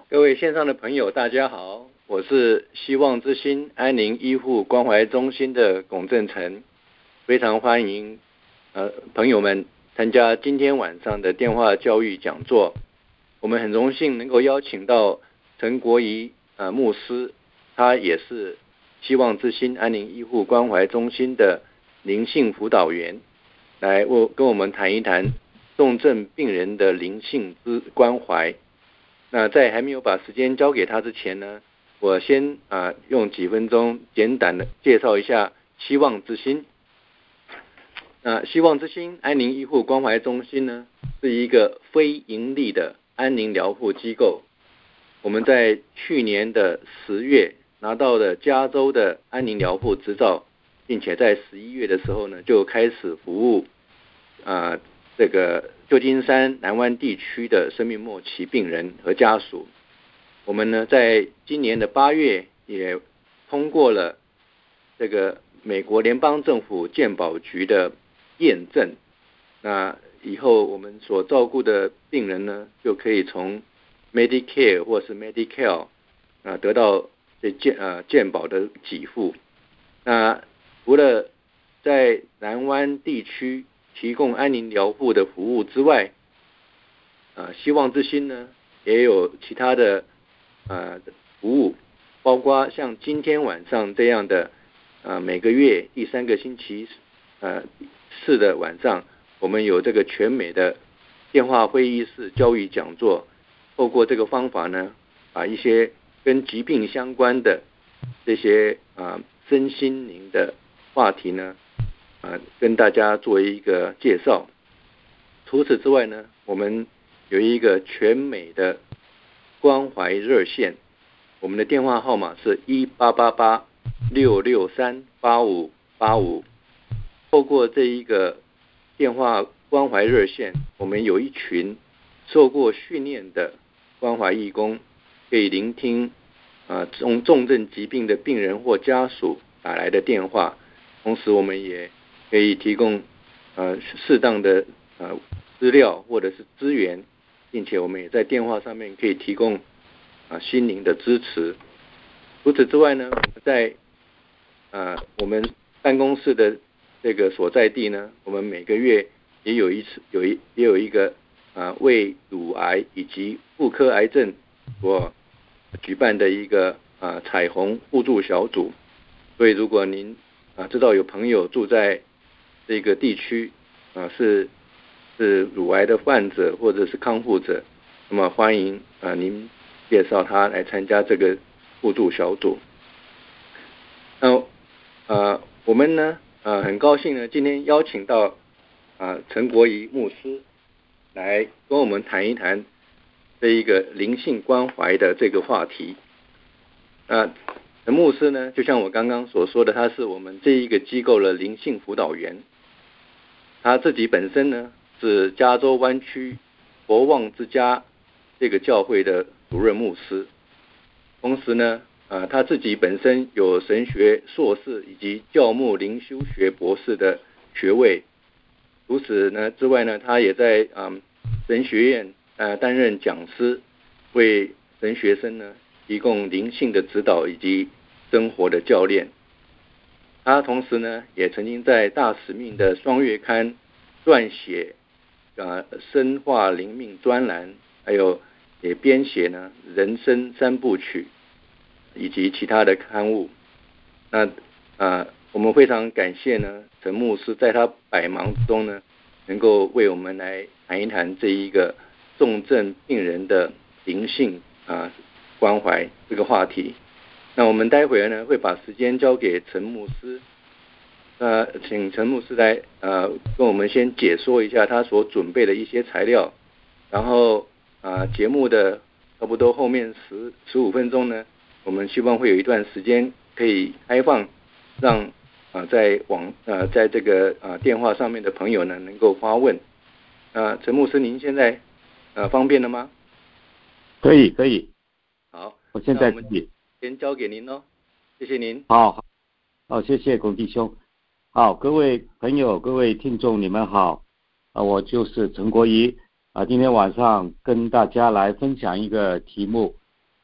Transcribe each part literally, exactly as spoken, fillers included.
各位线上的朋友大家好，我是希望之星安宁医护关怀中心的龚正成，非常欢迎呃朋友们参加今天晚上的电话教育讲座。我们很荣幸能够邀请到陈国仪呃牧师，他也是希望之星安宁医护关怀中心的灵性辅导员，来我跟我们谈一谈重症病人的灵性之关怀。那在还没有把时间交给他之前呢，我先啊、呃、用几分钟简短的介绍一下希望之星。那希望之星安宁医护关怀中心呢，是一个非盈利的安宁疗护机构。我们在去年的十月拿到了加州的安宁疗护执照，并且在十一月的时候呢，就开始服务啊、呃、这个旧金山南湾地区的生命末期病人和家属。我们呢，在今年的八月也通过了这个美国联邦政府健保局的验证。那以后我们所照顾的病人呢，就可以从 Medicare 或是 Medicare 啊得到这健呃健保的给付。那除了在南湾地区提供安宁疗护的服务之外，呃，希望之星呢也有其他的呃服务，包括像今天晚上这样的呃每个月第三个星期呃四的晚上，我们有这个全美的电话会议室教育讲座，透过这个方法呢，把一些跟疾病相关的这些啊、呃、身心灵的话题呢，啊、呃、跟大家做一个介绍。除此之外呢，我们有一个全美的关怀热线，我们的电话号码是一八八八六六三八五八五。透过这一个电话关怀热线，我们有一群受过训练的关怀义工，可以聆听啊重重症疾病的病人或家属打来的电话，同时我们也可以提供呃适当的呃资料或者是资源，并且我们也在电话上面可以提供啊心灵的支持。除此之外呢，在呃我们办公室的这个所在地呢，我们每个月也有一次有一也有一个啊为乳癌以及妇科癌症所举办的一个啊彩虹互助小组。所以如果您啊知道有朋友住在这个地区啊是是乳癌的患者或者是康复者，那么欢迎啊您介绍他来参加这个互助小组。那呃我们呢呃很高兴呢今天邀请到啊陈国仪牧师来跟我们谈一谈这一个灵性关怀的这个话题。那陈牧师呢，就像我刚刚所说的，他是我们这一个机构的灵性辅导员。他自己本身呢是加州湾区佛望之家这个教会的主任牧师，同时呢，呃，他自己本身有神学硕士以及教牧灵修学博士的学位。除此呢之外呢，他也在嗯神学院呃担任讲师，为神学生呢提供灵性的指导以及生活的教练。他同时呢，也曾经在大使命的双月刊撰写啊深化灵命专栏，还有也编写呢人生三部曲以及其他的刊物。那啊，我们非常感谢呢陈牧师在他百忙中呢，能够为我们来谈一谈这一个重症病人的灵性啊关怀这个话题。那我们待会呢会把时间交给陈牧师，那请陈牧师来呃跟我们先解说一下他所准备的一些材料，然后啊节目的差不多后面十十五分钟呢，我们希望会有一段时间可以开放，让啊在网呃在这个啊电话上面的朋友呢能够发问。啊陈牧师您现在呃方便了吗？ 可以可以。 好， 我现在可以。 先交给您喽，谢谢您。 好，好，好，谢谢龚弟兄。好，各位朋友、各位听众，你们好。啊，我就是陈国仪啊，今天晚上跟大家来分享一个题目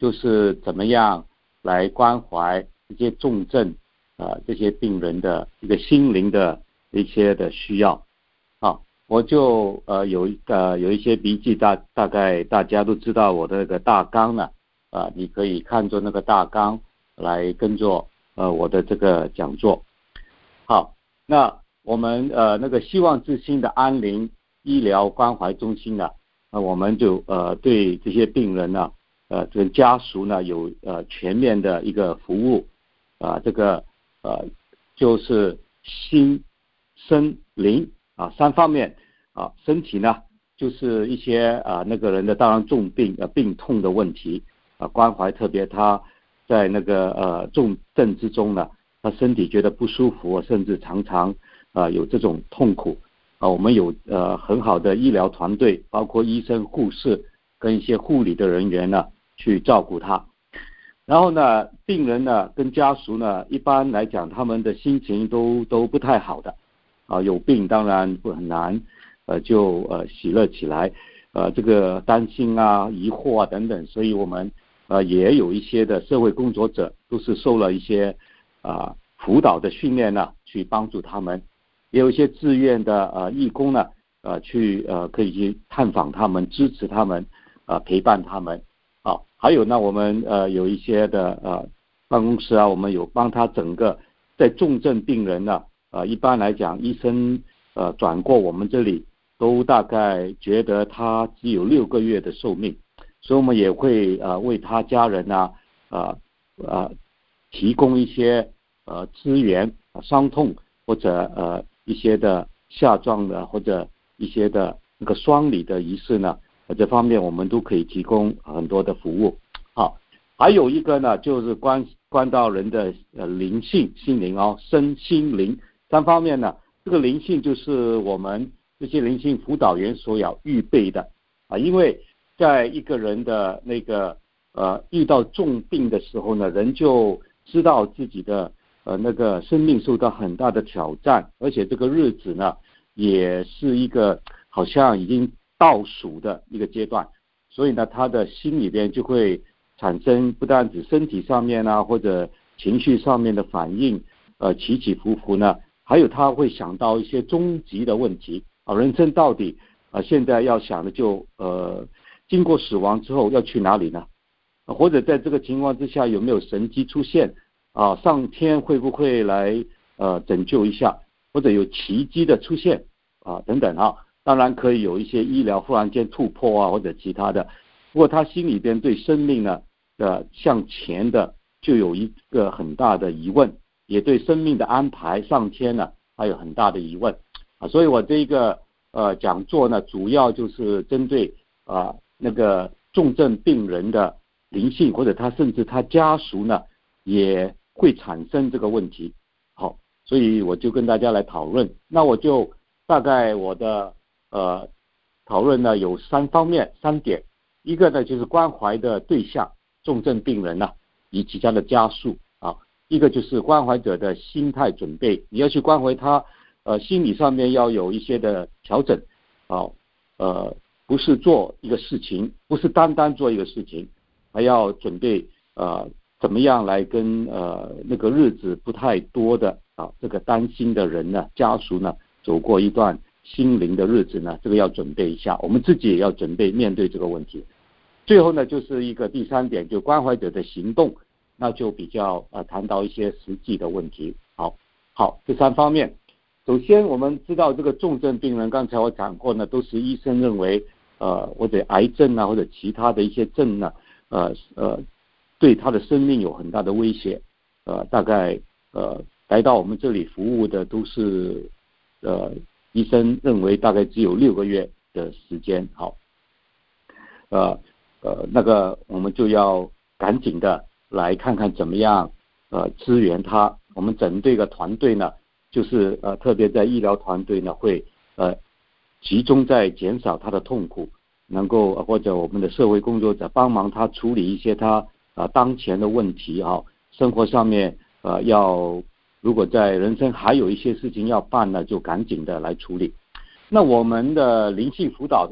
就是怎么样来关怀这些重症呃这些病人的一个心灵的一些的需要。好，我就呃有一个有一些笔记，大大概大家都知道我的那个大纲呢，啊、呃，你可以看着那个大纲来跟着呃我的这个讲座。好，那我们呃那个希望之星的安宁医疗关怀中心呢，那我们就呃对这些病人呢，呃这个家属呢有呃全面的一个服务啊、呃，这个呃就是心身灵啊三方面啊，身体呢就是一些啊那个人的当然重病呃病痛的问题啊，关怀特别他在那个呃重症之中呢，他身体觉得不舒服，甚至常常啊、呃、有这种痛苦啊，我们有呃很好的医疗团队，包括医生、护士跟一些护理的人员呢去照顾他。然后呢，病人呢跟家属呢，一般来讲他们的心情都都不太好的啊，有病当然不很难呃就呃喜乐起来，呃这个担心啊、疑惑啊等等，所以我们呃也有一些的社会工作者都是受了一些啊、呃、辅导的训练呢，去帮助他们，也有一些志愿的呃义工呢呃去呃可以去探访他们、支持他们啊、呃、陪伴他们。好，还有呢，我们呃有一些的呃办公室啊，我们有帮他整个在重症病人呢，呃一般来讲，医生呃转过我们这里都大概觉得他只有六个月的寿命，所以我们也会呃为他家人呢呃呃提供一些呃资源，伤痛或者呃一些的下葬的或者一些的那个丧礼的仪式呢。这方面我们都可以提供很多的服务。好，还有一个呢，就是关关到人的呃灵性、心灵哦，身心灵三方面呢。这个灵性就是我们这些灵性辅导员所要预备的啊，因为在一个人的那个呃遇到重病的时候呢，人就知道自己的呃那个生命受到很大的挑战，而且这个日子呢，也是一个好像已经倒数的一个阶段，所以呢，他的心里边就会产生不但指身体上面啊，或者情绪上面的反应，呃，起起伏伏呢，还有他会想到一些终极的问题啊，人生到底啊、呃，现在要想的就呃，经过死亡之后要去哪里呢？啊、或者在这个情况之下有没有神迹出现啊？上天会不会来呃拯救一下，或者有奇迹的出现啊？等等啊。当然可以有一些医疗忽然间突破啊，或者其他的。不过他心里边对生命呢，呃，向前的就有一个很大的疑问，也对生命的安排上天呢，还有很大的疑问啊。所以我这个呃讲座呢，主要就是针对啊、呃、那个重症病人的灵性，或者他甚至他家属呢，也会产生这个问题。好，所以我就跟大家来讨论。那我就大概我的。呃，讨论呢有三方面三点，一个呢就是关怀的对象，重症病人呢、啊、以及他的家属啊，一个就是关怀者的心态准备，你要去关怀他，呃，心理上面要有一些的调整啊，呃，不是做一个事情，不是单单做一个事情，还要准备呃怎么样来跟呃那个日子不太多的啊这个担心的人呢家属呢走过一段心灵的日子呢，这个要准备一下，我们自己也要准备面对这个问题。最后呢，就是一个第三点，就关怀者的行动，那就比较呃谈到一些实际的问题。好，好，这三方面。首先，我们知道这个重症病人，刚才我讲过呢，都是医生认为呃或者癌症啊或者其他的一些症呢，呃呃对他的生命有很大的威胁。呃，大概呃来到我们这里服务的都是呃。医生认为大概只有六个月的时间，好，呃呃，那个我们就要赶紧的来看看怎么样呃支援他。我们整队的团队呢，就是呃特别在医疗团队呢会呃集中在减少他的痛苦，能够、呃、或者我们的社会工作者帮忙他处理一些他啊、呃、当前的问题啊，生活上面呃要。如果在人生还有一些事情要办呢，就赶紧的来处理。那我们的灵性辅导呢，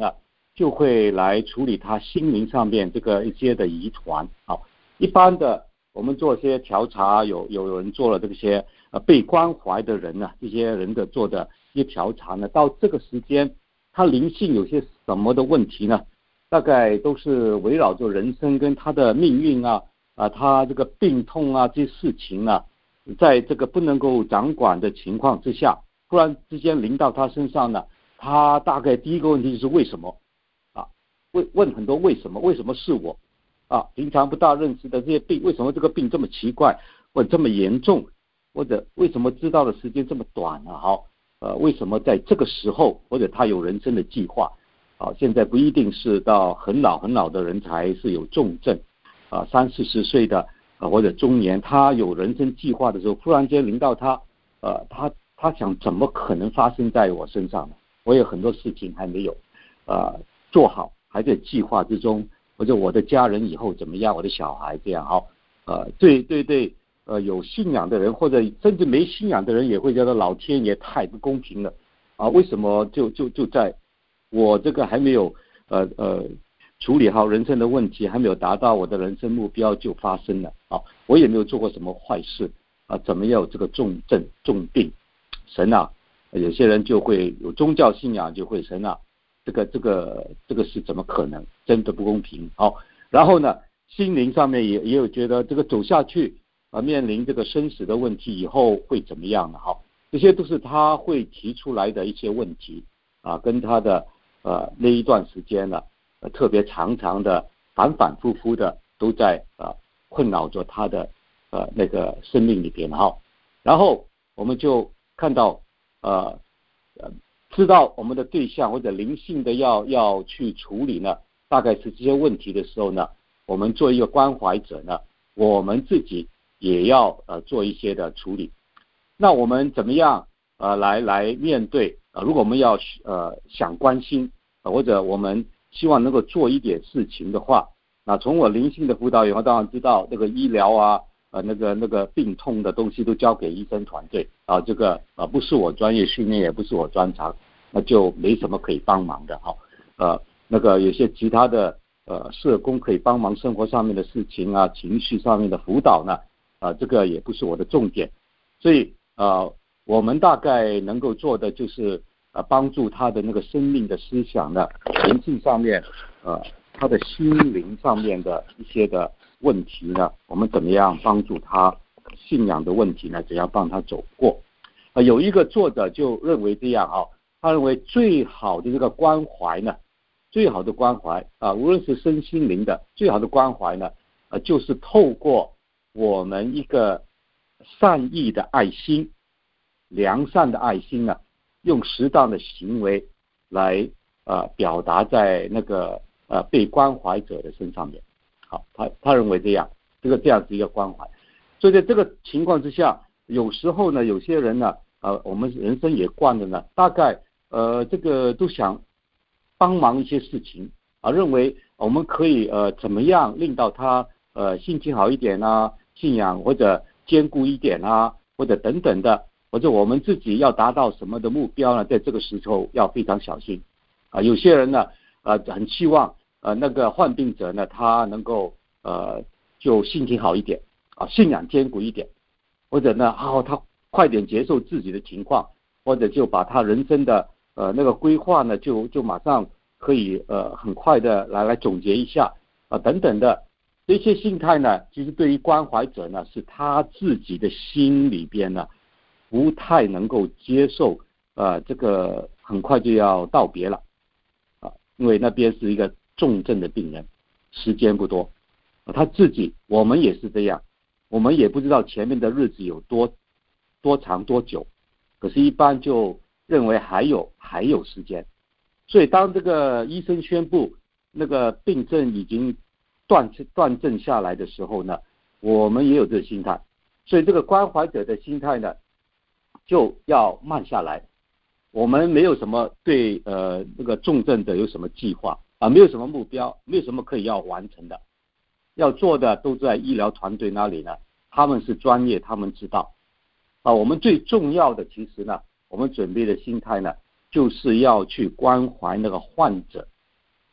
就会来处理他心灵上面这个一些的疑团。好，一般的我们做一些调查，有有人做了这些呃被关怀的人呢、啊，这些人的做的一些调查呢，到这个时间他灵性有些什么的问题呢？大概都是围绕着人生跟他的命运啊啊，他这个病痛啊这些事情呢、啊，在这个不能够掌管的情况之下，突然之间临到他身上呢，他大概第一个问题就是为什么啊？问问很多为什么？为什么是我啊？平常不大认识的这些病，为什么这个病这么奇怪，或者这么严重，或者为什么知道的时间这么短呢？好，呃，为什么在这个时候，或者他有人生的计划？啊，现在不一定是到很老很老的人才是有重症，啊，三四十岁的啊或者中年，他有人生计划的时候，突然间临到他，呃，他他想怎么可能发生在我身上呢？我有很多事情还没有，呃，做好，还在计划之中，或者我的家人以后怎么样，我的小孩这样哈，呃，对对对，呃，有信仰的人或者甚至没信仰的人也会觉得老天爷太不公平了，啊，为什么就就就在我这个还没有呃呃处理好人生的问题，还没有达到我的人生目标就发生了啊！我也没有做过什么坏事啊，怎么有这个重症重病？神啊，有些人就会有宗教信仰，就会神啊，这个这个这个是怎么可能？真的不公平！好，然后呢，心灵上面也也有觉得这个走下去啊，面临这个生死的问题以后会怎么样呢？好，这些都是他会提出来的一些问题啊，跟他的。呃，那一段时间呢，呃，特别长长的、反反复复的，都在呃困扰着他的呃那个生命里边哈。然后我们就看到呃呃，知道我们的对象或者灵性的要要去处理呢，大概是这些问题的时候呢，我们做一个关怀者呢，我们自己也要呃做一些的处理。那我们怎么样呃来来面对？呃，如果我们要呃想关心、呃，或者我们希望能够做一点事情的话，那从我灵性的辅导以后，当然知道那个医疗啊，呃，那个那个病痛的东西都交给医生团队啊，这个呃不是我专业训练，也不是我专长，那就没什么可以帮忙的哈。呃，那个有些其他的呃社工可以帮忙生活上面的事情啊，情绪上面的辅导呢，啊、呃，这个也不是我的重点，所以呃。我们大概能够做的就是呃帮助他的那个生命的思想呢，人性上面呃他的心灵上面的一些的问题呢，我们怎么样帮助他信仰的问题呢？怎样帮他走过？呃，有一个作者就认为这样啊，他认为最好的这个关怀呢，最好的关怀啊，无论是身心灵的最好的关怀呢，呃，就是透过我们一个善意的爱心。良善的爱心呢，用适当的行为来呃表达在那个呃被关怀者的身上面。好，他他认为这样，这个这样是一个关怀。所以在这个情况之下，有时候呢，有些人呢，呃，我们人生也惯了呢，大概呃这个都想帮忙一些事情啊，认为我们可以呃怎么样令到他呃心情好一点啊，信仰或者坚固一点啊，或者等等的。或者我们自己要达到什么的目标呢？在这个时候要非常小心啊！有些人呢，呃，很期望呃那个患病者呢，他能够呃就心情好一点啊，信仰坚固一点，或者呢，哦，他快点接受自己的情况，或者就把他人生的呃那个规划呢，就就马上可以呃很快的来来总结一下啊等等的这些心态呢，其实对于关怀者呢，是他自己的心里边呢。不太能够接受，呃，这个很快就要道别了，啊，因为那边是一个重症的病人，时间不多，啊，他自己，我们也是这样，我们也不知道前面的日子有多多长多久，可是，一般就认为还有还有时间，所以当这个医生宣布那个病症已经断断症下来的时候呢，我们也有这个心态，所以这个关怀者的心态呢。就要慢下来，我们没有什么对呃那个重症者有什么计划啊，没有什么目标，没有什么可以要完成的，要做的都在医疗团队那里呢，他们是专业，他们知道啊。我们最重要的其实呢，我们准备的心态呢，就是要去关怀那个患者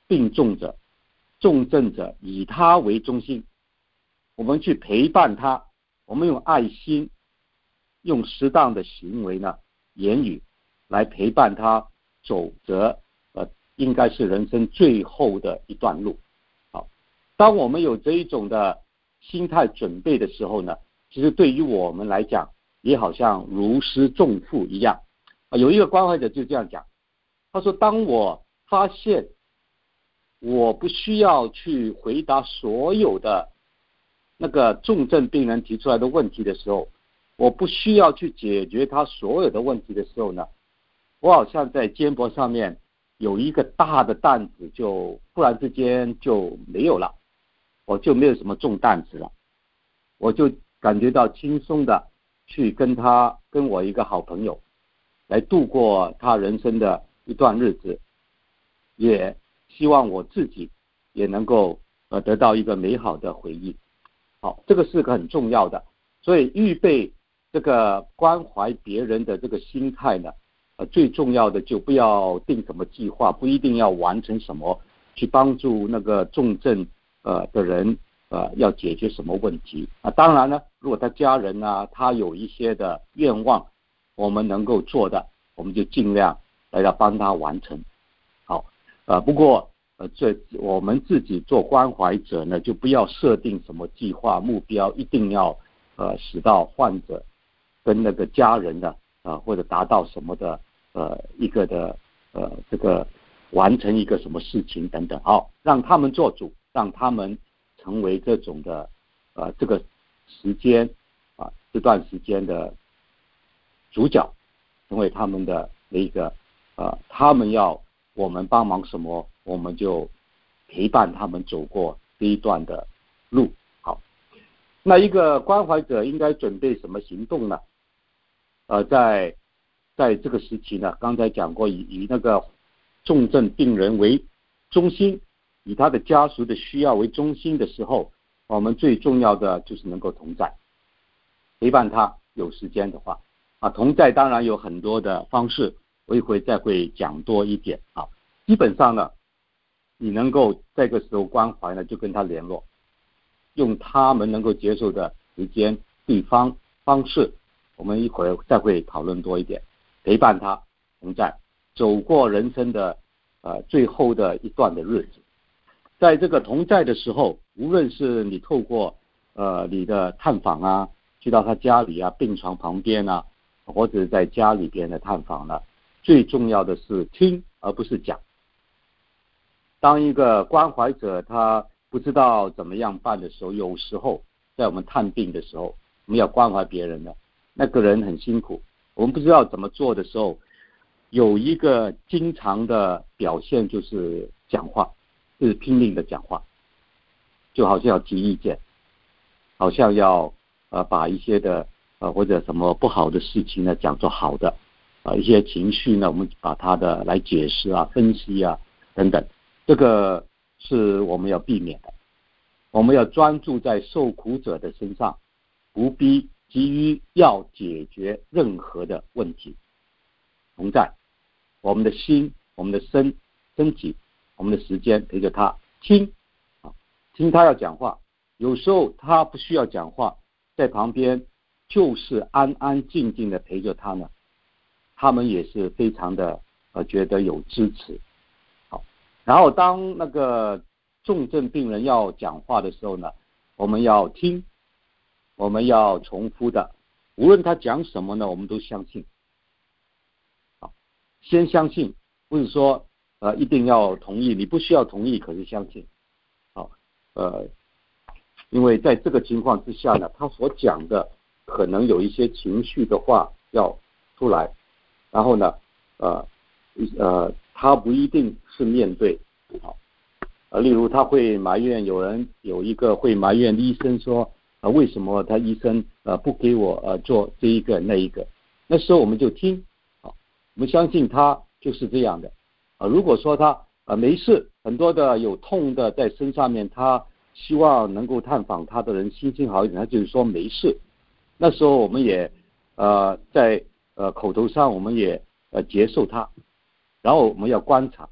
病重者、重症者以他为中心，我们去陪伴他，我们用爱心，用适当的行为呢、言语来陪伴他走着呃，应该是人生最后的一段路。好，当我们有这一种的心态准备的时候呢，其实对于我们来讲，也好像如释重负一样。啊，有一个关怀者就这样讲，他说：“当我发现我不需要去回答所有的那个重症病人提出来的问题的时候，我不需要去解决他所有的问题的时候呢，我好像在肩膊上面有一个大的担子，就忽然之间就没有了，我就没有什么重担子了，我就感觉到轻松的去跟他跟我一个好朋友来度过他人生的一段日子，也希望我自己也能够呃得到一个美好的回忆。”好，这个是个很重要的，所以预备这个关怀别人的这个心态呢，呃，最重要的就不要定什么计划，不一定要完成什么，去帮助那个重症呃的人呃要解决什么问题啊。当然呢，如果他家人啊，他有一些的愿望，我们能够做的，我们就尽量来要帮他完成。好，呃，不过呃，这我们自己做关怀者呢，就不要设定什么计划目标，一定要呃使到患者跟那个家人的啊、呃、或者达到什么的呃一个的呃这个完成一个什么事情等等。好，让他们做主，让他们成为这种的呃这个时间啊这段时间的主角，成为他们的那个呃他们要我们帮忙什么，我们就陪伴他们走过这一段的路。好，那一个关怀者应该准备什么行动呢？呃，在在这个时期呢，刚才讲过，以以那个重症病人为中心，以他的家属的需要为中心的时候，我们最重要的就是能够同在，陪伴他。有时间的话啊，同在当然有很多的方式，我一会再会讲多一点啊。基本上呢，你能够这个时候关怀呢，就跟他联络，用他们能够接受的时间、地方、方式，我们一会儿再会讨论多一点，陪伴他同在，走过人生的呃最后的一段的日子。在这个同在的时候，无论是你透过呃你的探访啊，去到他家里啊，病床旁边啊，或者在家里边的探访呢，最重要的是听而不是讲。当一个关怀者他不知道怎么样办的时候，有时候在我们探病的时候，我们要关怀别人的那个人很辛苦，我们不知道怎么做的时候，有一个经常的表现就是讲话，就是拼命的讲话，就好像要提意见，好像要呃把一些的呃或者什么不好的事情呢讲作好的啊、呃，一些情绪呢我们把它的来解释啊、分析啊等等。这个是我们要避免的，我们要专注在受苦者的身上，不必急于要解决任何的问题。同在，我们的心、我们的身、身体、我们的时间陪着他听啊，听他要讲话。有时候他不需要讲话，在旁边就是安安静静的陪着他呢，他们也是非常的呃觉得有支持。然后当那个重症病人要讲话的时候呢，我们要听，我们要重复的，无论他讲什么呢，我们都相信。好，先相信，不是说呃一定要同意，你不需要同意，可是相信。好，呃，因为在这个情况之下呢，他所讲的可能有一些情绪的话要出来，然后呢，呃呃。他不一定是面对，好，呃，例如他会埋怨，有人有一个会埋怨医生说，呃，为什么他医生呃不给我呃做这一个那一个？那时候我们就听，好，我们相信他就是这样的，啊、呃，如果说他呃没事，很多的有痛的在身上面，他希望能够探访他的人心情好一点，他就是说没事，那时候我们也呃在呃口头上我们也呃接受他。然后我们要观察，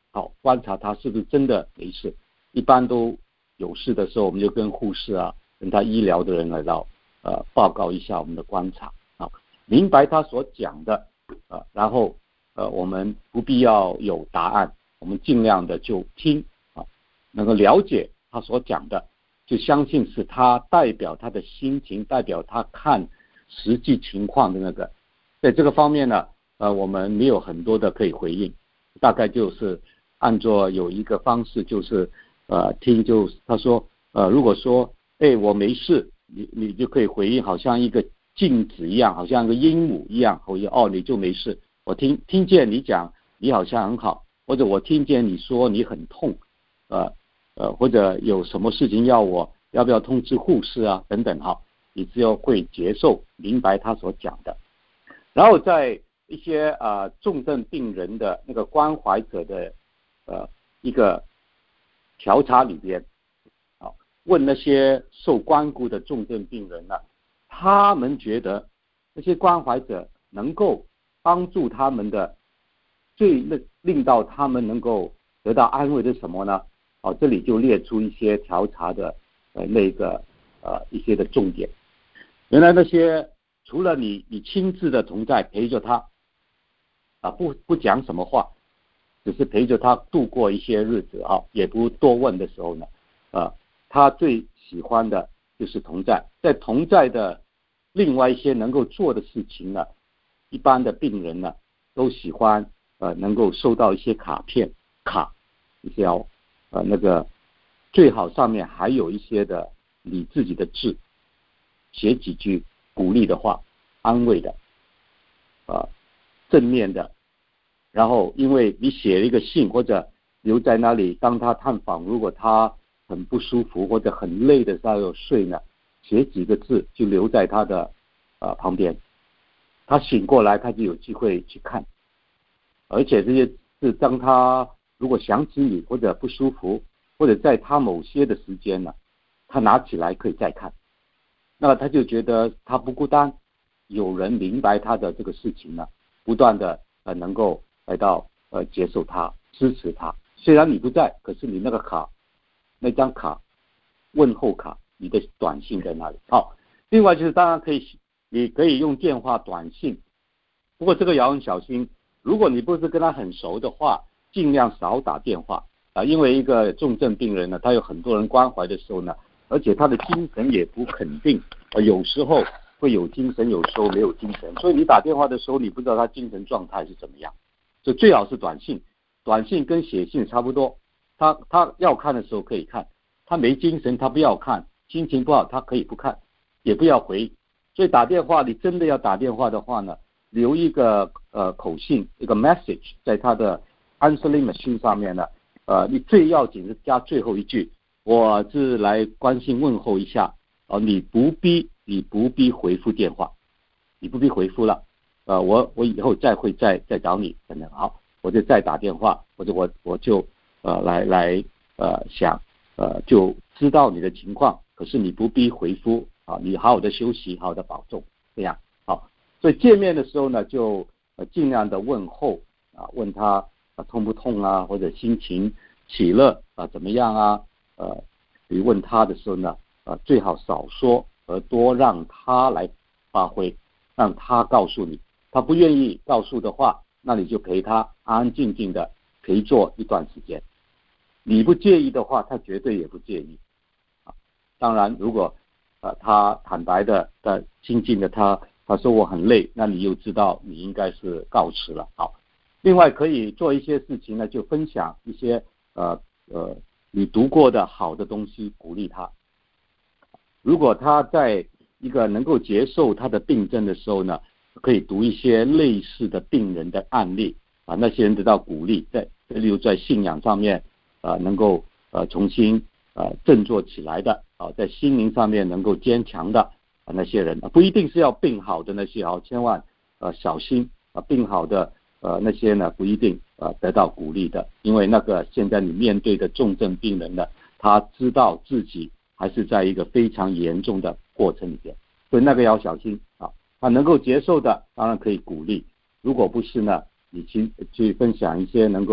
好，观察他是不是真的没事。一般都有事的时候，我们就跟护士啊，跟他医疗的人来到呃报告一下我们的观察啊，明白他所讲的啊，然后呃我们不必要有答案，我们尽量的就听啊，能够了解他所讲的，就相信是他代表他的心情，代表他看实际情况的那个。在这个方面呢，呃，我们没有很多的可以回应，大概就是按照有一个方式，就是呃听就他说呃如果说哎我没事，你你就可以回应，好像一个镜子一样，好像一个鹦鹉一样，或者哦你就没事，我听听见你讲你好像很好，或者我听见你说你很痛，呃呃或者有什么事情要我要不要通知护士啊等等哈，你只有会接受明白他所讲的。然后在一些呃重症病人的那个关怀者的呃一个调查里边，啊，问那些受关顾的重症病人呢，他们觉得那些关怀者能够帮助他们的，最令令到他们能够得到安慰的是什么呢？哦，这里就列出一些调查的呃那个呃一些的重点。原来那些除了你你亲自的同在陪着他啊，不不讲什么话，只是陪着他度过一些日子啊，也不多问的时候呢，啊，他最喜欢的就是同在。在同在的另外一些能够做的事情呢，一般的病人呢都喜欢呃能够收到一些卡片卡，一些要呃那个最好上面还有一些的你自己的字，写几句鼓励的话，安慰的，呃，正面的。然后，因为你写了一个信或者留在那里，当他探访，如果他很不舒服或者很累的时候有睡呢，写几个字就留在他的呃旁边，他醒过来他就有机会去看，而且这些字当他如果想起你或者不舒服，或者在他某些的时间呢，他拿起来可以再看。那他就觉得他不孤单，有人明白他的这个事情呢，不断的呃能够来到呃接受他，支持他。虽然你不在，可是你那个卡，那张卡，问候卡，你的短信在那里。好，另外就是当然可以，你可以用电话、短信，不过这个也要很小心。如果你不是跟他很熟的话，尽量少打电话啊，因为一个重症病人呢，他有很多人关怀的时候呢。而且他的精神也不肯定，呃，有时候会有精神，有时候没有精神，所以你打电话的时候，你不知道他精神状态是怎么样，所以最好是短信，短信跟写信差不多，他他要看的时候可以看，他没精神他不要看，心情不好他可以不看，也不要回，所以打电话你真的要打电话的话呢，留一个呃口信，一个 message 在他的 answering machine 上面呢，呃，你最要紧是加最后一句。我是来关心问候一下，呃，你不必你不必回复电话，你不必回复了，呃，我我以后再会再再找你，可能好，我就再打电话，或者我我就呃来来呃想呃就知道你的情况，可是你不必回复啊，你好好的休息，好好的保重，这样好，所以见面的时候呢，就呃尽量的问候啊，问他啊痛不痛啊，或者心情喜乐啊怎么样啊。呃，你问他的时候呢，呃，最好少说，而多让他来发挥，让他告诉你。他不愿意告诉的话，那你就陪他安安静静的陪坐一段时间。你不介意的话，他绝对也不介意。啊，当然，如果呃他坦白的、的静静的他他说我很累，那你又知道你应该是告辞了。好，另外可以做一些事情呢，就分享一些呃呃。你读过的好的东西，鼓励他。如果他在一个能够接受他的病症的时候呢，可以读一些类似的病人的案例啊，那些人得到鼓励，在例如在信仰上面啊，能够呃重新呃振作起来的啊，在心灵上面能够坚强的啊那些人，不一定是要病好的那些啊，千万呃小心啊，病好的呃那些呢不一定呃得到鼓励的，因为那个现在你面对的重症病人呢，他知道自己还是在一个非常严重的过程里边，所以那个要小心啊。他能够接受的，当然可以鼓励；如果不是呢，你去去分享一些能够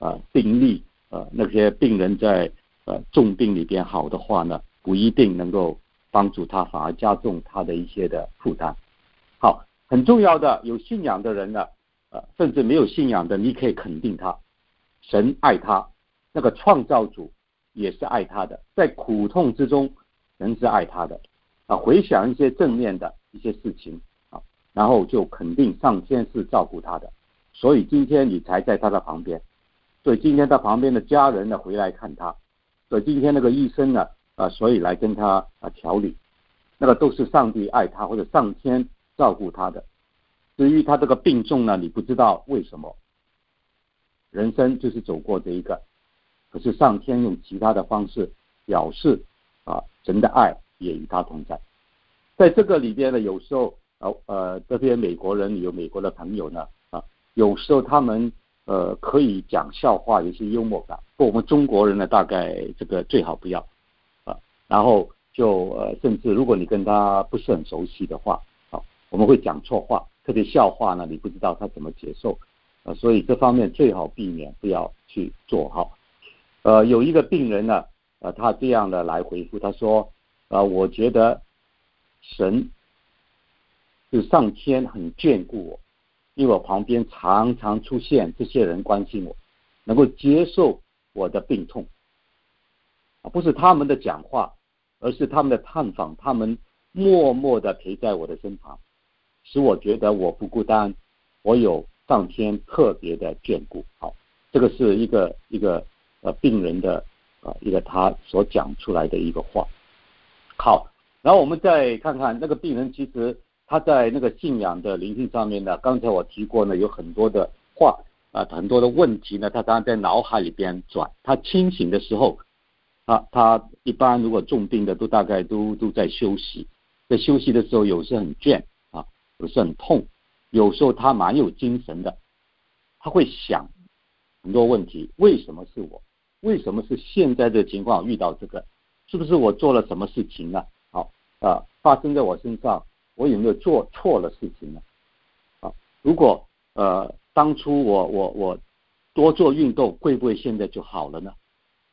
呃病例呃那些病人在呃重病里边好的话呢，不一定能够帮助他，反而加重他的一些的负担。好，很重要的，有信仰的人呢，呃，甚至没有信仰的，你可以肯定他，神爱他，那个创造主也是爱他的，在苦痛之中，人是爱他的啊。回想一些正面的一些事情啊，然后就肯定上天是照顾他的，所以今天你才在他的旁边，所以今天他旁边的家人呢回来看他，所以今天那个医生呢，啊，所以来跟他啊调理，那个都是上帝爱他或者上天照顾他的。至于他这个病重呢，你不知道为什么，人生就是走过这一个，可是上天用其他的方式表示啊，神的爱也与他同在。在这个里边呢，有时候呃呃，这边美国人有美国的朋友呢啊，有时候他们呃可以讲笑话，有些幽默感，不，我们中国人呢，大概这个最好不要啊。然后就呃，甚至如果你跟他不是很熟悉的话，啊，我们会讲错话，特别笑话呢，你不知道他怎么接受啊，所以这方面最好避免，不要去做哈。呃，有一个病人呢，呃，他这样的来回复，他说，呃，我觉得神就上天很眷顾我，因为我旁边常常出现这些人关心我，能够接受我的病痛，啊，不是他们的讲话，而是他们的探访，他们默默的陪在我的身旁，使我觉得我不孤单，我有上天特别的眷顾。好，这个是一个一个呃病人的呃一个他所讲出来的一个话。好，然后我们再看看那个病人，其实他在那个信仰的灵性上面呢，刚才我提过呢，有很多的话啊、呃，很多的问题呢，他当然在脑海里边转。他清醒的时候，他他一般如果重病的都大概都都在休息，在休息的时候，有时很倦啊，有时很痛，有时候他蛮有精神的，他会想很多问题，为什么是我？为什么是现在的情况遇到这个？是不是我做了什么事情呢？好啊，发生在我身上，我有没有做错了事情呢？啊，如果呃当初我我我多做运动，会不会现在就好了呢？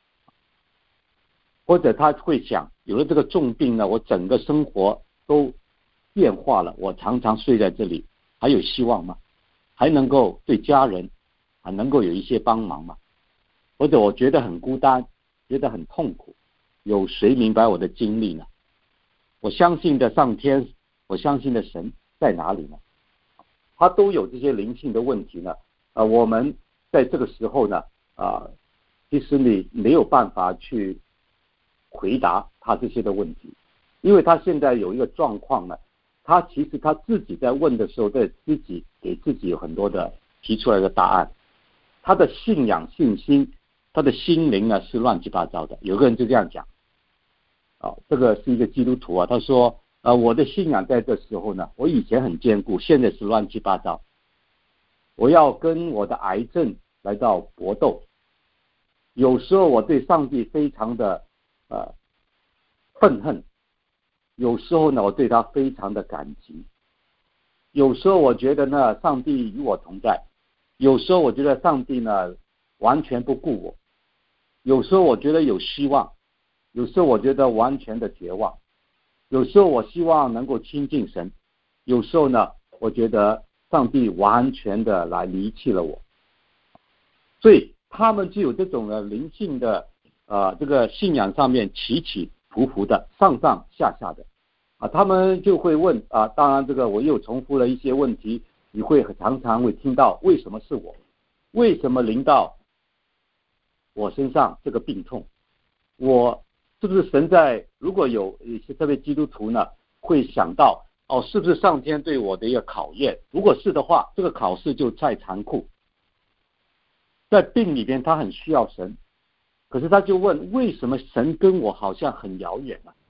或者他会想，有了这个重病呢，我整个生活都变化了，我常常睡在这里，还有希望吗？还能够对家人还能够有一些帮忙吗？或者我觉得很孤单，觉得很痛苦，有谁明白我的经历呢？我相信的上天，我相信的神在哪里呢？他都有这些灵性的问题呢。啊、呃，我们在这个时候呢，啊、呃，其实你没有办法去回答他这些的问题，因为他现在有一个状况呢，他其实他自己在问的时候，在自己给自己有很多的提出来的答案，他的信仰信心，他的心灵呢是乱七八糟的。有个人就这样讲，啊，这个是一个基督徒啊，他说，呃，我的信仰在这时候呢，我以前很坚固，现在是乱七八糟，我要跟我的癌症来到搏斗。有时候我对上帝非常的呃愤恨，有时候呢我对他非常的感激，有时候我觉得呢上帝与我同在，有时候我觉得上帝呢完全不顾我，有时候我觉得有希望，有时候我觉得完全的绝望，有时候我希望能够亲近神，有时候呢我觉得上帝完全的来离弃了我。所以他们就有这种的灵性的呃这个信仰上面起起伏伏的，上上下下的啊，他们就会问啊，当然这个我又重复了一些问题，你会常常会听到为什么是我，为什么临到我身上这个病痛，我是不是神在？如果有一些特别基督徒呢，会想到哦，是不是上天对我的一个考验？如果是的话，这个考试就太残酷。在病里边他很需要神，可是他就问，为什么神跟我好像很遥远呢？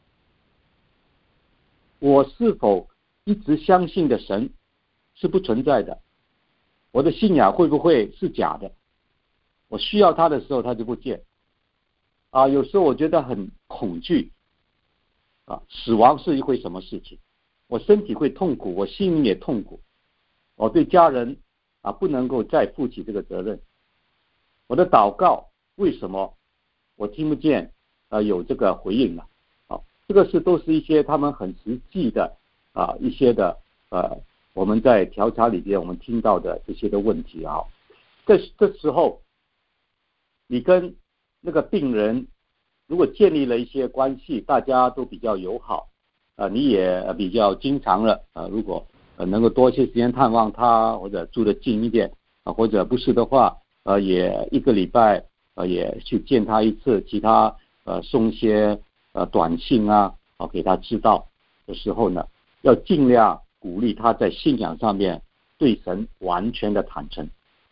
我是否一直相信的神是不存在的？我的信仰会不会是假的？我需要他的时候他就不见啊。有时候我觉得很恐惧啊，死亡是一回什么事情？我身体会痛苦，我心灵也痛苦，我对家人啊不能够再负起这个责任。 我的祷告为什么我听不见呃有这个回应呢？好，这个是都是一些他们很实际的啊一些的呃我们在调查里边我们听到的这些的问题啊。这这时候你跟那个病人如果建立了一些关系，大家都比较友好，呃，你也比较经常了，呃，如果呃能够多些时间探望他，或者住得近一点，啊、或者不是的话，呃，也一个礼拜呃也去见他一次，其他呃送一些呃短信啊，啊、给他知道的时候呢，要尽量鼓励他在信仰上面对神完全的坦诚。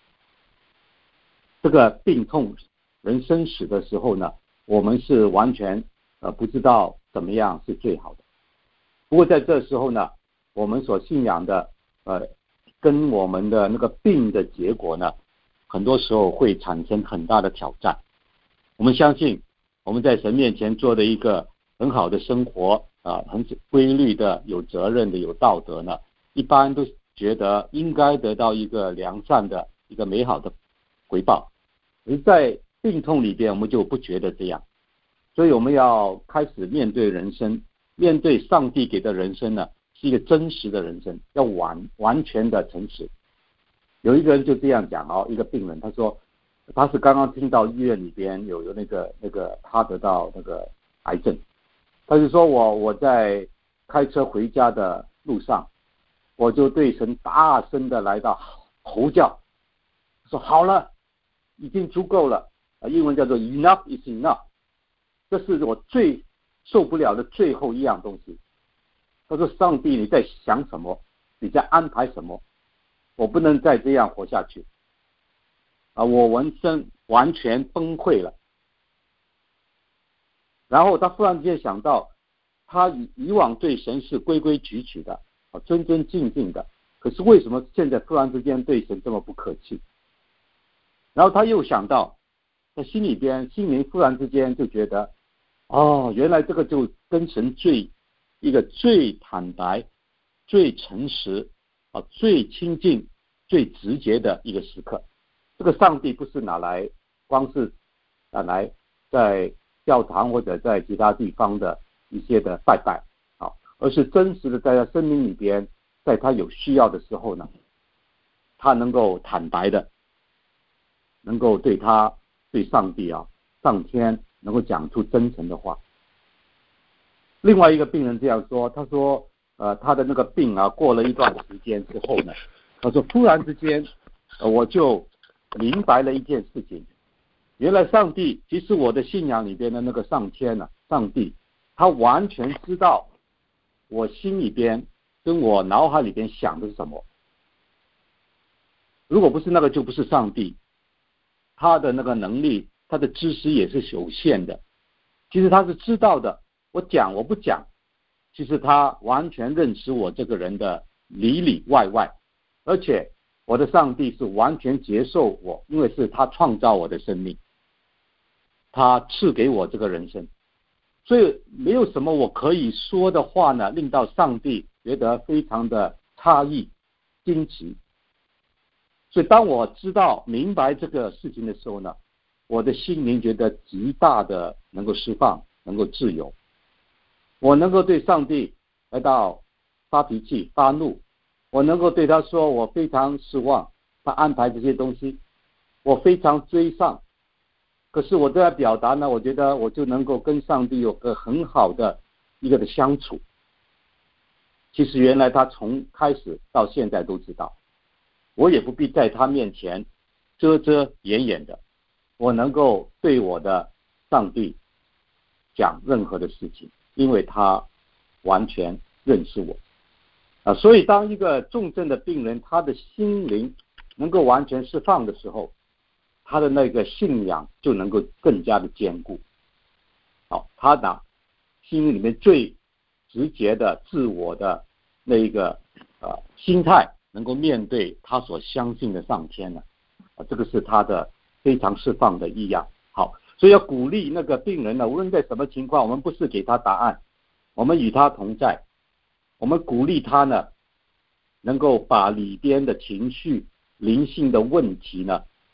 这个病痛人生死的时候呢，我们是完全呃不知道怎么样是最好的。不过在这时候呢，我们所信仰的呃跟我们的那个病的结果呢，很多时候会产生很大的挑战。我们相信我们在神面前做的一个很好的生活啊、呃，很规律的、有责任的、有道德呢，一般都觉得应该得到一个良善的、一个美好的回报。而在病痛里边，我们就不觉得这样，所以我们要开始面对人生，面对上帝给的人生呢，是一个真实的人生，要完完全的诚实。有一个人就这样讲哦，一个病人，他说他是刚刚听到医院里边有有那个那个他得到那个癌症，他就说我我在开车回家的路上，我就对神大声的来到吼叫，说好了，已经足够了，啊，英文叫做 enough is enough， 这是我最受不了的最后一样东西。他说上帝你在想什么，你在安排什么，我不能再这样活下去啊！我浑身完全崩溃了。然后他忽然间想到，他以以往对神是规规矩矩的，啊，尊尊敬敬的，可是为什么现在突然之间对神这么不客气？然后他又想到，在心里边，心灵忽然之间就觉得，哦，原来这个就跟神最一个最坦白、最诚实啊、最亲近、最直接的一个时刻。这个上帝不是拿来光是拿来在教堂或者在其他地方的一些的拜拜啊，而是真实的在他生命里边，在他有需要的时候呢，他能够坦白的。能够对他对上帝啊上天能够讲出真诚的话。另外一个病人这样说，他说呃他的那个病啊过了一段时间之后呢，他说突然之间、呃、我就明白了一件事情，原来上帝其实我的信仰里边的那个上天啊上帝他完全知道我心里边跟我脑海里边想的是什么。如果不是那个就不是上帝，他的那个能力，他的知识也是有限的。其实他是知道的，我讲我不讲，其实他完全认识我这个人的里里外外，而且我的上帝是完全接受我，因为是他创造我的生命，他赐给我这个人生，所以没有什么我可以说的话呢，令到上帝觉得非常的诧异、惊奇。所以当我知道明白这个事情的时候呢，我的心灵觉得极大的能够释放，能够自由。我能够对上帝来到发脾气发怒，我能够对他说我非常失望，他安排这些东西我非常追上，可是我对他表达呢，我觉得我就能够跟上帝有个很好的一个的相处。其实原来他从开始到现在都知道，我也不必在他面前遮遮掩掩的，我能够对我的上帝讲任何的事情，因为他完全认识我啊。所以当一个重症的病人他的心灵能够完全释放的时候，他的那个信仰就能够更加的坚固。好，他拿心里面最直接的自我的那一个呃心态，能够面对他所相信的上天呢，啊，这个是他的非常释放的意样。好，所以要鼓励那个病人呢，无论在什么情况，我们不是给他答案，我们与他同在，我们鼓励他呢，能够把里边的情绪、灵性的问题呢，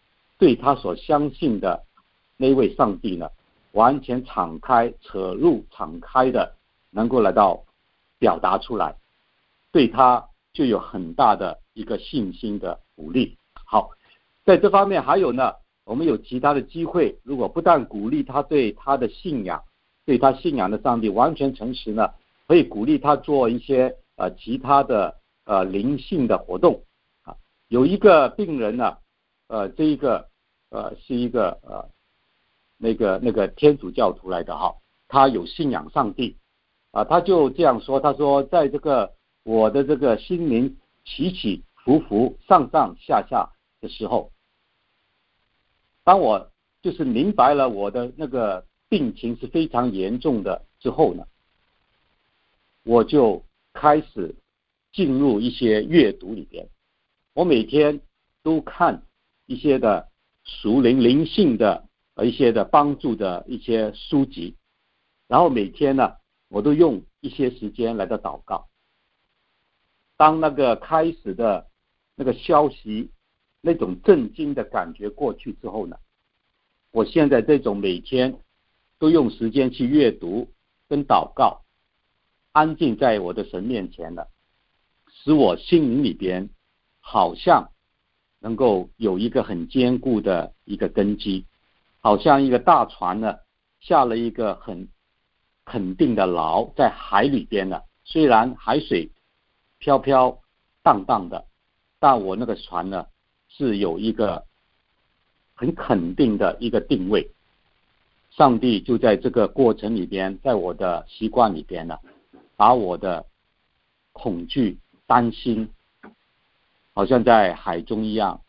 对他所相信的那位上帝呢，完全敞开、扯入、敞开的，能够来到表达出来，对他就有很大的一个信心的鼓励。好，在这方面还有呢，我们有其他的机会，如果不但鼓励他对他的信仰，对他信仰的上帝完全诚实呢，可以鼓励他做一些呃其他的呃灵性的活动啊。有一个病人呢，呃，这一个呃是一个呃那个那个天主教徒来的哈，他有信仰上帝啊，他就这样说，他说在这个我的这个心灵起起伏伏、上上下下的时候，当我就是明白了我的那个病情是非常严重的之后呢，我就开始进入一些阅读里边。我每天都看一些的属灵灵性的一些的帮助的一些书籍，然后每天呢，我都用一些时间来到祷告。当那个开始的那个消息，那种震惊的感觉过去之后呢，我现在这种每天都用时间去阅读跟祷告，安静在我的神面前了，使我心灵里边好像能够有一个很坚固的一个根基，好像一个大船呢下了一个很肯定的牢在海里边了，虽然海水飘飘荡荡的，但我那个船呢是有一个很肯定的一个定位。上帝就在这个过程里边，在我的习惯里边呢，把我的恐惧、担心，好像在海中一样，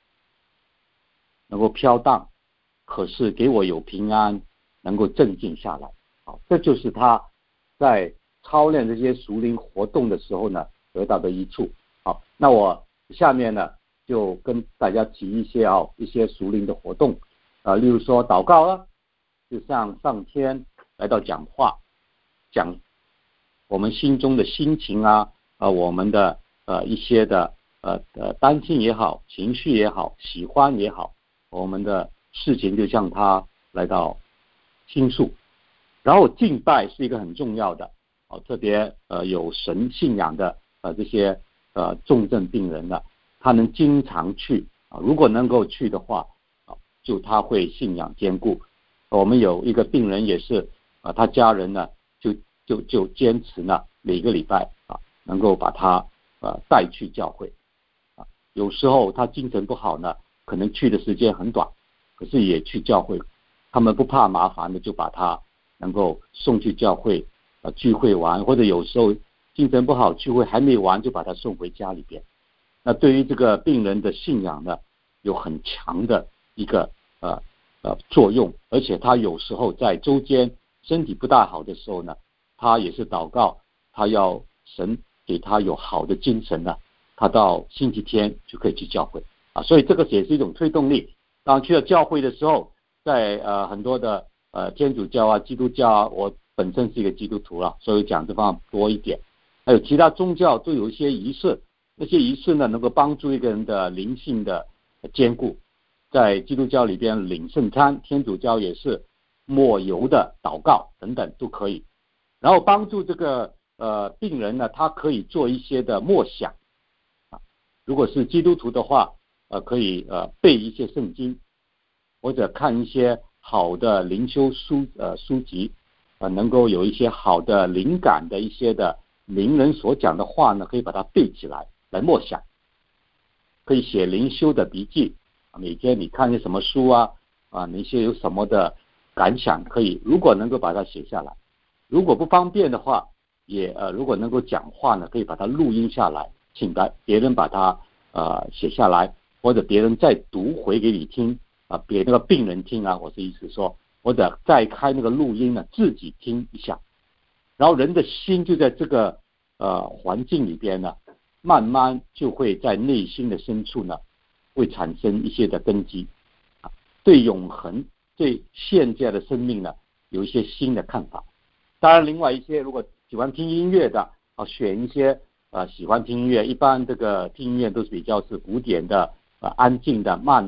能够飘荡，可是给我有平安，能够镇静下来。好，这就是他在操练这些属灵活动的时候呢得到的益处。好，那我下面呢就跟大家提一些啊一些属灵的活动啊、呃，例如说祷告啊，就像上天来到讲话，讲我们心中的心情啊，呃，我们的呃一些的呃呃担心也好，情绪也好，喜欢也好，我们的事情就向他来到倾诉。然后敬拜是一个很重要的，哦，特别呃有神信仰的呃这些呃重症病人呢，他能经常去啊，如果能够去的话啊，就他会信仰坚固。我们有一个病人也是啊，他家人呢就就就坚持呢每个礼拜啊能够把他呃带去教会啊，有时候他精神不好呢，可能去的时间很短，可是也去教会，他们不怕麻烦的就把他能够送去教会呃聚会完，或者有时候精神不好聚会还没完就把他送回家里边。那对于这个病人的信仰呢有很强的一个呃呃作用，而且他有时候在周间身体不大好的时候呢，他也是祷告，他要神给他有好的精神呢，他到星期天就可以去教会啊，所以这个也是一种推动力。当去了教会的时候，在呃很多的呃天主教啊、基督教啊，我本身是一个基督徒了，所以讲这方面多一点。还有其他宗教都有一些仪式，那些仪式呢能够帮助一个人的灵性的坚固。在基督教里边领圣餐，天主教也是抹油的祷告等等都可以。然后帮助这个呃病人呢，他可以做一些的默想啊，如果是基督徒的话，呃可以呃背一些圣经，或者看一些好的灵修书呃书籍，呃能够有一些好的灵感的一些的名人所讲的话呢，可以把它背起来来默想，可以写灵修的笔记。每天你看些什么书啊啊，那些有什么的感想，可以如果能够把它写下来。如果不方便的话，也呃如果能够讲话呢，可以把它录音下来，请别别人把它呃写下来，或者别人再读回给你听啊，给那个病人听啊，我是意思说，或者再开那个录音呢，自己听一下。然后人的心就在这个呃环境里边呢，慢慢就会在内心的深处呢，会产生一些的根基，啊，对永恒、对现在的生命呢，有一些新的看法。当然，另外一些如果喜欢听音乐的啊，选一些呃喜欢听音乐，一般这个听音乐都是比较是古典的、呃安静的、慢的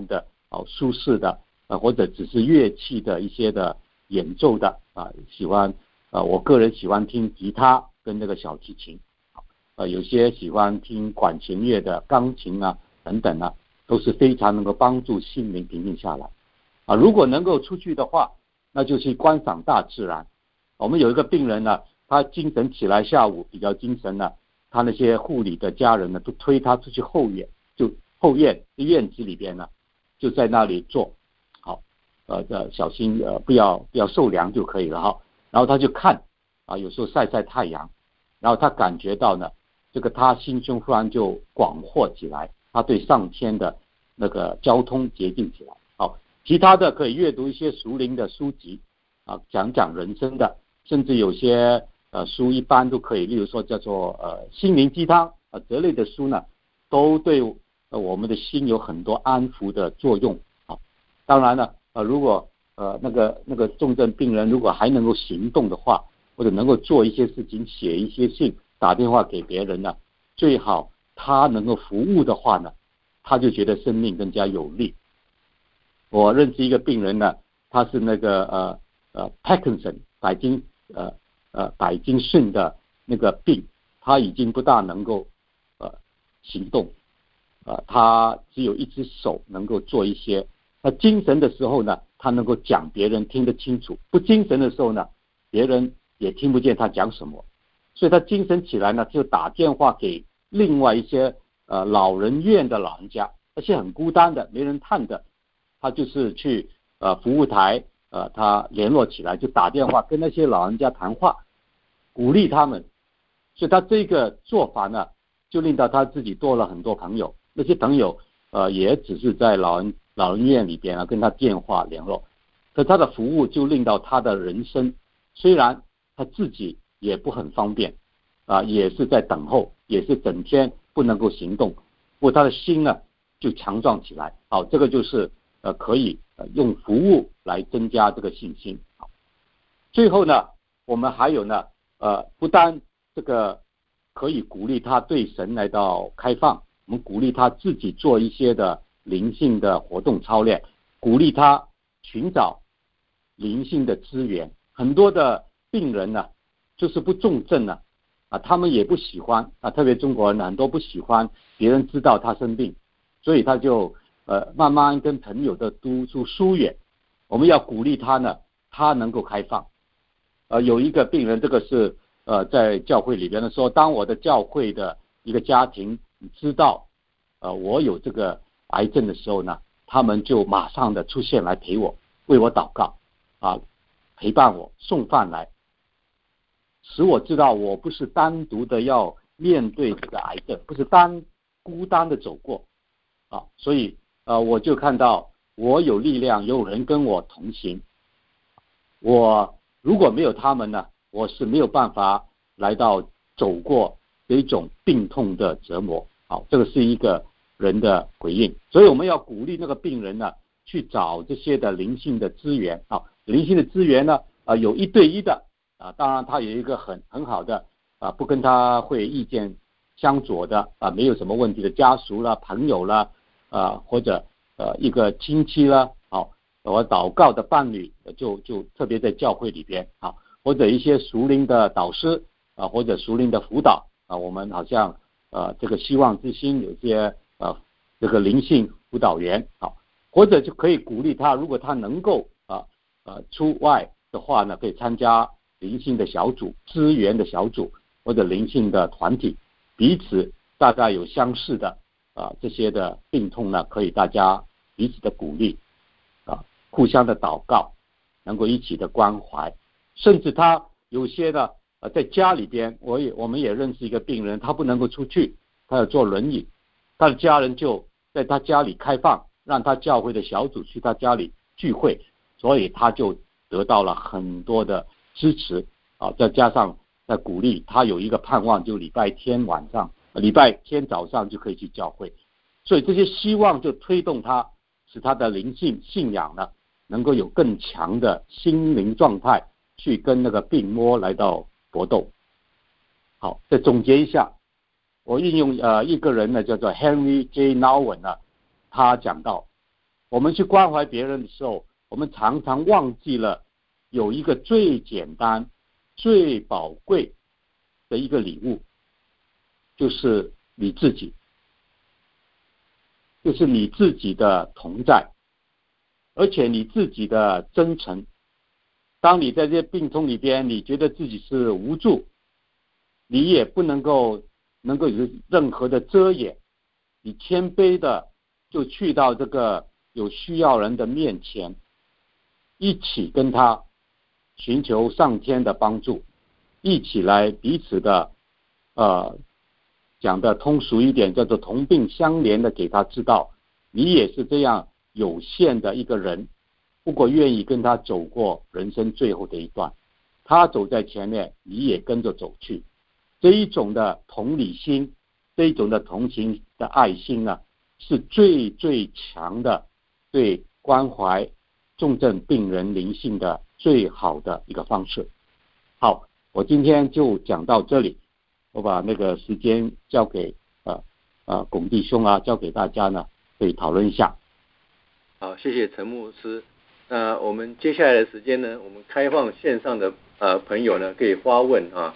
好舒适的啊，或者只是乐器的一些的演奏的啊，喜欢啊，我个人喜欢听吉他跟那个小提琴，啊，有些喜欢听管弦乐的钢琴啊等等啊，都是非常能够帮助心灵平静下来啊。如果能够出去的话，那就去观赏大自然。我们有一个病人呢，他精神起来，下午比较精神呢，他那些护理的家人呢，都推他出去后院，就后院院子里边呢，就在那里坐，好，呃呃，小心呃不要不要受凉就可以了哈。然后他就看啊，有时候晒晒太阳，然后他感觉到呢，这个他心胸忽然就广阔起来，他对上天的那个交通洁净起来。好，其他的可以阅读一些属灵的书籍啊，讲讲人生的，甚至有些呃书一般都可以，例如说叫做呃心灵鸡汤啊这类的书呢，都对呃我们的心有很多安抚的作用啊。当然了，呃如果呃那个那个重症病人如果还能够行动的话，或者能够做一些事情，写一些信，打电话给别人呢，最好他能够服务的话呢，他就觉得生命更加有力。我认识一个病人呢，他是那个呃呃 Parkinson 白金呃呃白金逊的那个病，他已经不大能够呃行动，呃他只有一只手能够做一些。他精神的时候呢，他能够讲别人听得清楚；不精神的时候呢，别人也听不见他讲什么。所以他精神起来呢，就打电话给另外一些呃老人院的老人家，而且很孤单的，没人探的。他就是去呃服务台呃他联络起来，就打电话跟那些老人家谈话，鼓励他们。所以他这个做法呢，就令到他自己多了很多朋友。那些朋友呃也只是在老人老人院里边啊跟他电话联络，可他的服务就令到他的人生，虽然他自己也不很方便啊，也是在等候，也是整天不能够行动，不过他的心呢就强壮起来。好，这个就是呃可以呃用服务来增加这个信心。好，最后呢，我们还有呢呃不单这个可以鼓励他对神来到开放，我们鼓励他自己做一些的灵性的活动操练，鼓励他寻找灵性的资源。很多的病人呢，就是不重症呢啊，他们也不喜欢啊，特别中国人很多不喜欢别人知道他生病，所以他就呃慢慢跟朋友的督促疏远。我们要鼓励他呢，他能够开放。呃，有一个病人，这个是呃在教会里边的说，当我的教会的一个家庭知道呃我有这个癌症的时候呢，他们就马上的出现来陪我，为我祷告啊，陪伴我，送饭来，使我知道我不是单独的要面对这个癌症，不是单孤单的走过啊，所以呃我就看到我有力量，有人跟我同行。我如果没有他们呢，我是没有办法来到走过这种病痛的折磨。好，这个是一个人的回应，所以我们要鼓励那个病人呢，去找这些的灵性的资源。好，灵性的资源呢，啊、呃、有一对一的啊，当然他有一个很很好的啊，不跟他会意见相左的啊，没有什么问题的家属啦、朋友啦啊，或者呃一个亲戚啦。好，我祷告的伴侣就就特别在教会里边啊，或者一些属灵的导师啊，或者属灵的辅导啊，我们好像呃这个希望之星有些呃这个灵性辅导员啊，或者就可以鼓励他，如果他能够啊呃出外的话呢，可以参加灵性的小组、资源的小组或者灵性的团体，彼此大概有相似的啊这些的病痛呢，可以大家彼此的鼓励。啊，互相的祷告，能够一起的关怀，甚至他有些的呃在家里边，我也我们也认识一个病人，他不能够出去，他要坐轮椅，他的家人就在他家里开放，让他教会的小组去他家里聚会，所以他就得到了很多的支持啊，再加上在鼓励他有一个盼望，就礼拜天晚上、礼拜天早上就可以去教会，所以这些希望就推动他。使他的灵性信仰呢，能够有更强的心灵状态，去跟那个病魔来到搏斗。好，再总结一下，我运用呃一个人呢叫做 Henry J. Nouwen 呢，他讲到我们去关怀别人的时候，我们常常忘记了有一个最简单、最宝贵的一个礼物，就是你自己，就是你自己的同在，而且你自己的真诚。当你在这些病痛里边，你觉得自己是无助，你也不能够能够有任何的遮掩，你谦卑的就去到这个有需要人的面前，一起跟他寻求上天的帮助，一起来彼此的呃讲的通俗一点，叫做同病相怜的给他知道，你也是这样有限的一个人，不过愿意跟他走过人生最后的一段，他走在前面，你也跟着走去。这一种的同理心，这一种的同情的爱心呢，是最最强的对关怀重症病人灵性的最好的一个方式。好，我今天就讲到这里，我把那个时间交给呃呃龚弟兄啊，交给大家呢，可以讨论一下。 好，谢谢陈牧师。那我们接下来的时间呢，我们开放线上的呃朋友呢可以发问啊。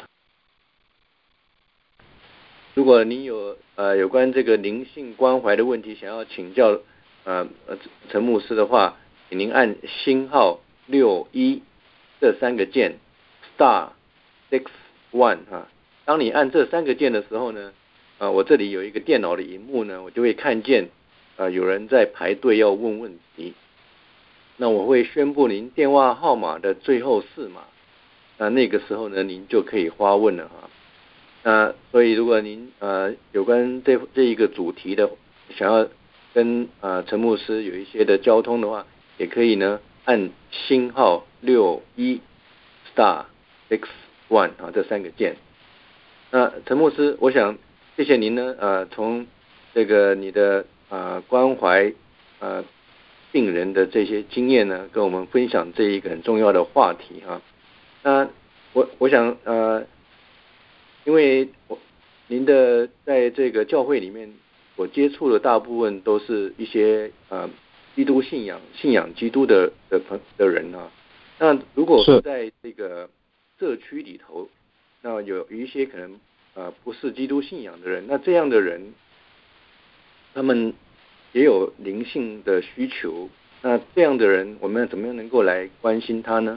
如果您有呃有关这个灵性关怀的问题想要请教呃呃陈牧师的话，请您按星号六一这三个键 star six one 啊。当你按这三个键的时候呢，呃我这里有一个电脑的荧幕呢，我就会看见呃有人在排队要问问题。那我会宣布您电话号码的最后四码，那那个时候呢，您就可以发问了哈。那所以如果您呃有关这这一个主题的，想要跟呃陈牧师有一些的交通的话，也可以呢按星号六一 star six one 啊这三个键。那陈牧师，我想谢谢您呢呃从这个你的呃关怀呃病人的这些经验呢，跟我们分享这一个很重要的话题哈。那我我想呃。因为我您的在这个教会里面所接触的大部分都是一些呃基督信仰信仰基督的的朋的人啊。那如果是在这个社区里头，那有一些可能呃不是基督信仰的人，那这样的人他们也有灵性的需求，那这样的人我们怎么样能够来关心他呢？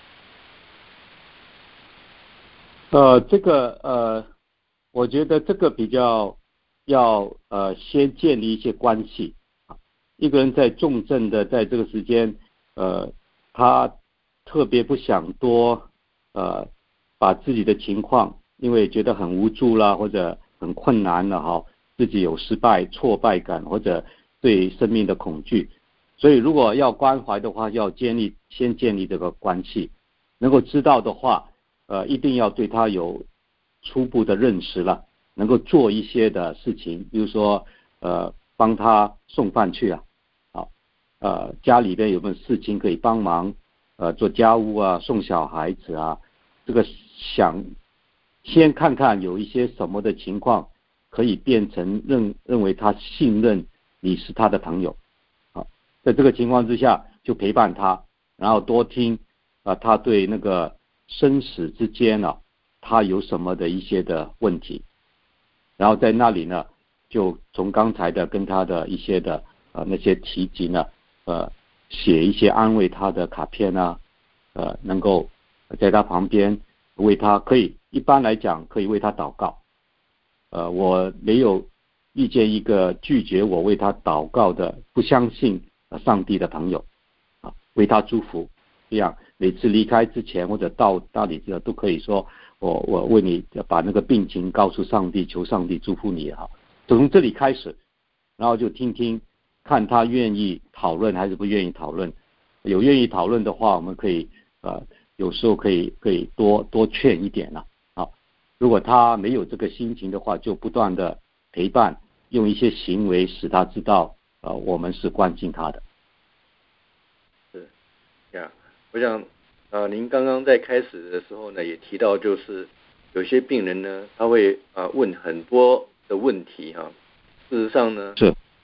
呃，这个呃，我觉得这个比较要呃先建立一些关系。一个人在重症的在这个时间，呃，他特别不想多呃把自己的情况，因为觉得很无助啦，或者很困难了哈，自己有失败、挫败感，或者对生命的恐惧，所以如果要关怀的话，要建立先建立这个关系，能够知道的话。呃，一定要对他有初步的认识了，能够做一些的事情，比如说呃，帮他送饭去啊，好，呃，家里边有没有事情可以帮忙，呃，做家务啊，送小孩子啊，这个想先看看有一些什么的情况可以变成认认为他信任你是他的朋友，好，在这个情况之下就陪伴他，然后多听啊、呃，他对那个。生死之间呢、啊，他有什么的一些的问题，然后在那里呢，就从刚才的跟他的一些的呃那些提及呢，呃，写一些安慰他的卡片啊，呃，能够在他旁边为他可以一般来讲可以为他祷告，呃，我没有遇见一个拒绝我为他祷告的不相信上帝的朋友啊，为他祝福，这样。每次离开之前或者到到里之后都可以说，我我为你把那个病情告诉上帝，求上帝祝福你也好，从这里开始，然后就听听看他愿意讨论还是不愿意讨论。有愿意讨论的话，我们可以呃有时候可以可以多多劝一点了啊。如果他没有这个心情的话，就不断的陪伴，用一些行为使他知道呃我们是关心他的。 是，呀。我想，呃，您刚刚在开始的时候呢，也提到，就是有些病人呢，他会啊、呃、问很多的问题哈、啊。事实上呢， 是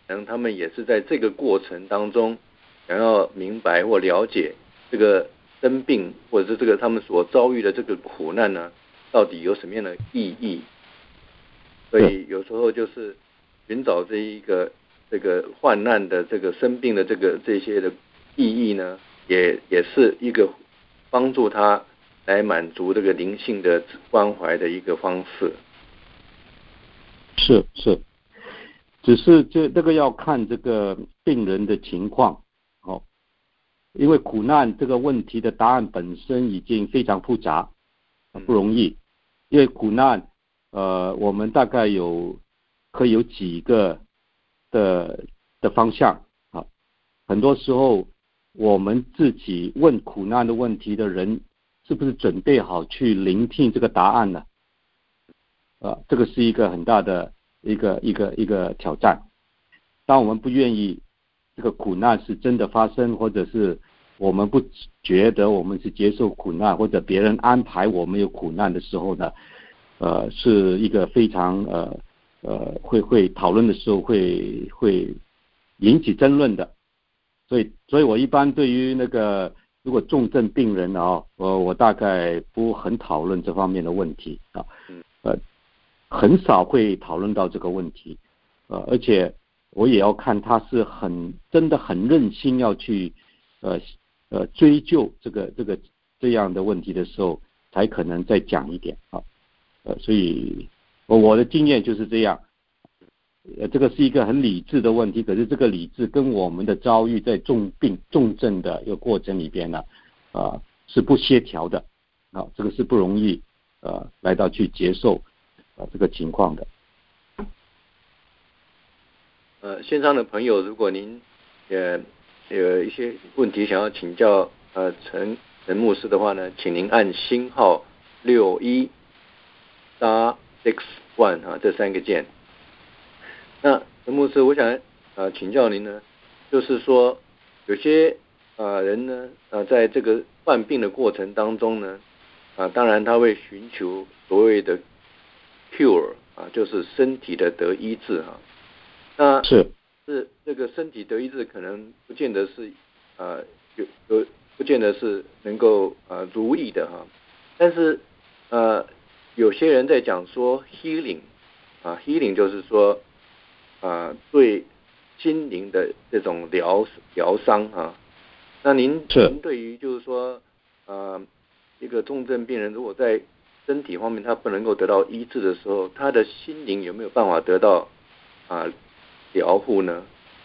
可能他们也是在这个过程当中想要明白或了解这个生病或者是这个他们所遭遇的这个苦难呢，到底有什么样的意义？所以有时候就是寻找这一个这个患难的这个生病的这个这些的意义呢，也也是一个帮助他来满足这个灵性的关怀的一个方式。 是是，只是这这个要看这个病人的情况，哦，因为苦难这个问题的答案本身已经非常复杂，不容易。因为苦难，呃，我们大概有可以有几个的的方向啊。很多时候，我们自己问苦难的问题的人，是不是准备好去聆听这个答案呢？啊，这个是一个很大的一个一个一个挑战。当我们不愿意这个苦难是真的发生，或者是我们不觉得我们是接受苦难，或者别人安排我们有苦难的时候呢，呃，是一个非常呃呃会会讨论的时候会会引起争论的。所以，所以我一般对于那个如果重症病人啊，我我大概不很讨论这方面的问题啊，呃，很少会讨论到这个问题，呃，而且我也要看他是很真的很任性要去呃呃追究这个这个这样的问题的时候，才可能再讲一点啊，呃，所以我我的经验就是这样。呃，这个是一个很理智的问题，可是这个理智跟我们的遭遇在重病重症的一个过程里边呢，啊、呃、是不协调的，啊，这个是不容易呃来到去接受啊、呃、这个情况的。 呃，线上的朋友，如果您呃有一些问题想要请教呃陈陈牧师的话呢，请您按星号六一 star six one 啊这三个键。那陈牧师，我想呃请教您呢，就是说有些呃人呢呃在这个患病的过程当中呢，啊、呃、当然他会寻求所谓的 cure 啊，就是身体的得医治哈、啊。那是是这个身体得医治，可能不见得是呃有有不见得是能够呃如意的哈、啊。但是呃有些人在讲说 healing 啊 healing 就是说啊、呃、对心灵的这种疗疗伤啊。那您您对于就是说呃一个重症病人如果在身体方面他不能够得到医治的时候，他的心灵有没有办法得到啊疗护呢？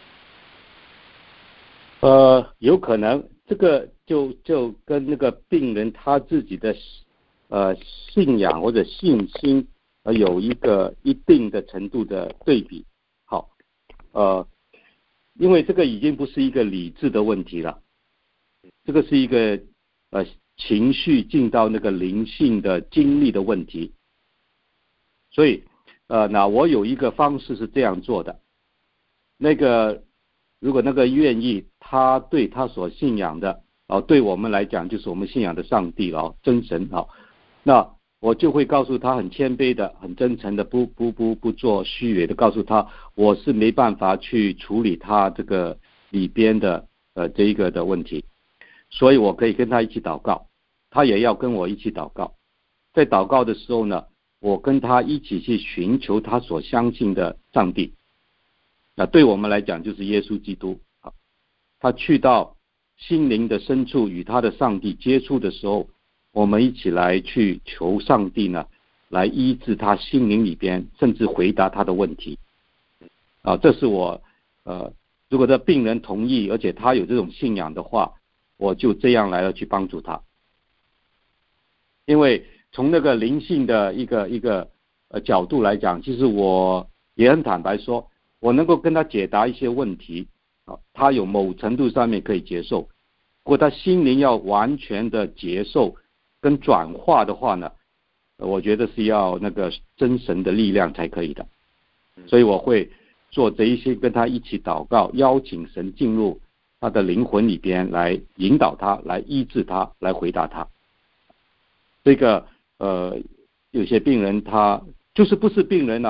呃，有可能，这个就就跟那个病人他自己的呃信仰或者信心呃有一个一定的程度的对比。好，呃，因为这个已经不是一个理智的问题了，这个是一个呃情绪进到那个灵性的经历的问题。所以呃，那我有一个方式是这样做的，那个如果那个愿意，他对他所信仰的啊，对我们来讲就是我们信仰的上帝了，真神啊，那我就会告诉他很谦卑的、很真诚的，不不不不做虚伪的，告诉他我是没办法去处理他这个里边的呃这一个的问题，所以我可以跟他一起祷告，他也要跟我一起祷告。在祷告的时候呢，我跟他一起去寻求他所相信的上帝。那对我们来讲就是耶稣基督啊，他去到心灵的深处与他的上帝接触的时候，我们一起来去求上帝呢，来医治他心灵里边，甚至回答他的问题啊。这是我呃，如果这病人同意，而且他有这种信仰的话，我就这样来了去帮助他。因为从那个灵性的一个一个呃角度来讲，其实我也很坦白说，我能够跟他解答一些问题啊，他有某程度上面可以接受，不过他心灵要完全的接受跟转化的话呢，我觉得是要那个真神的力量才可以的，所以我会做这一些，跟他一起祷告，邀请神进入他的灵魂里边来引导他，来医治他，来回答他。这个呃，有些病人他就是不是病人了、啊，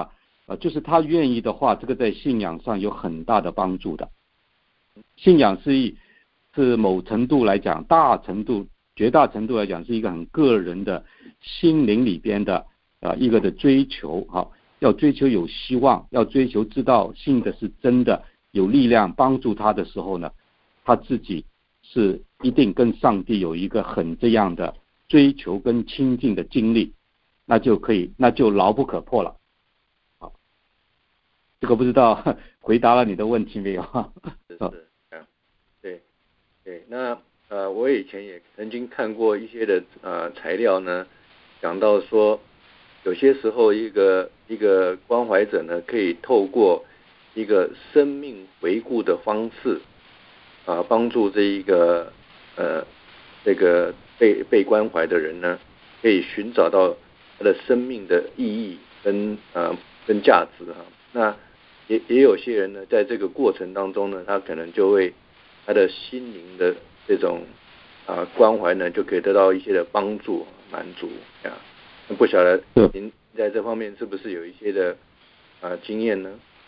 呃，就是他愿意的话，这个在信仰上有很大的帮助的。信仰是一是某程度来讲，大程度、绝大程度来讲，是一个很个人的心灵里边的呃一个的追求哈，要追求有希望，要追求知道信的是真的，有力量帮助他的时候呢，他自己是一定跟上帝有一个很这样的追求跟亲近的经历，那就可以，那就牢不可破了。好，这个不知道回答了你的问题没有？ 是是啊，对对，那呃，我以前也曾经看过一些的呃材料呢，讲到说，有些时候一个一个关怀者呢，可以透过一个生命回顾的方式，啊、呃，帮助这一个呃这个被被关怀的人呢，可以寻找到他的生命的意义跟呃跟价值哈、啊。那也也有些人呢，在这个过程当中呢，他可能就会他的心灵的这种啊、呃、关怀呢，就可以得到一些的帮助满足啊。那不晓得您在这方面是不是有一些的啊、呃、经验呢？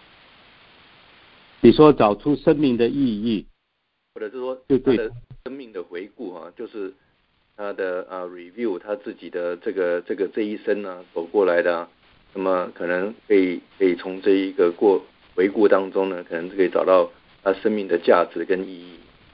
你说找出生命的意义， 或者是说对对， 他的生命的回顾啊，就是他的啊 review 他自己的这个这个这一生呢、啊、走过来的、啊，那么可能可以可以从这一个过回顾当中呢，可能可以找到他生命的价值跟意义。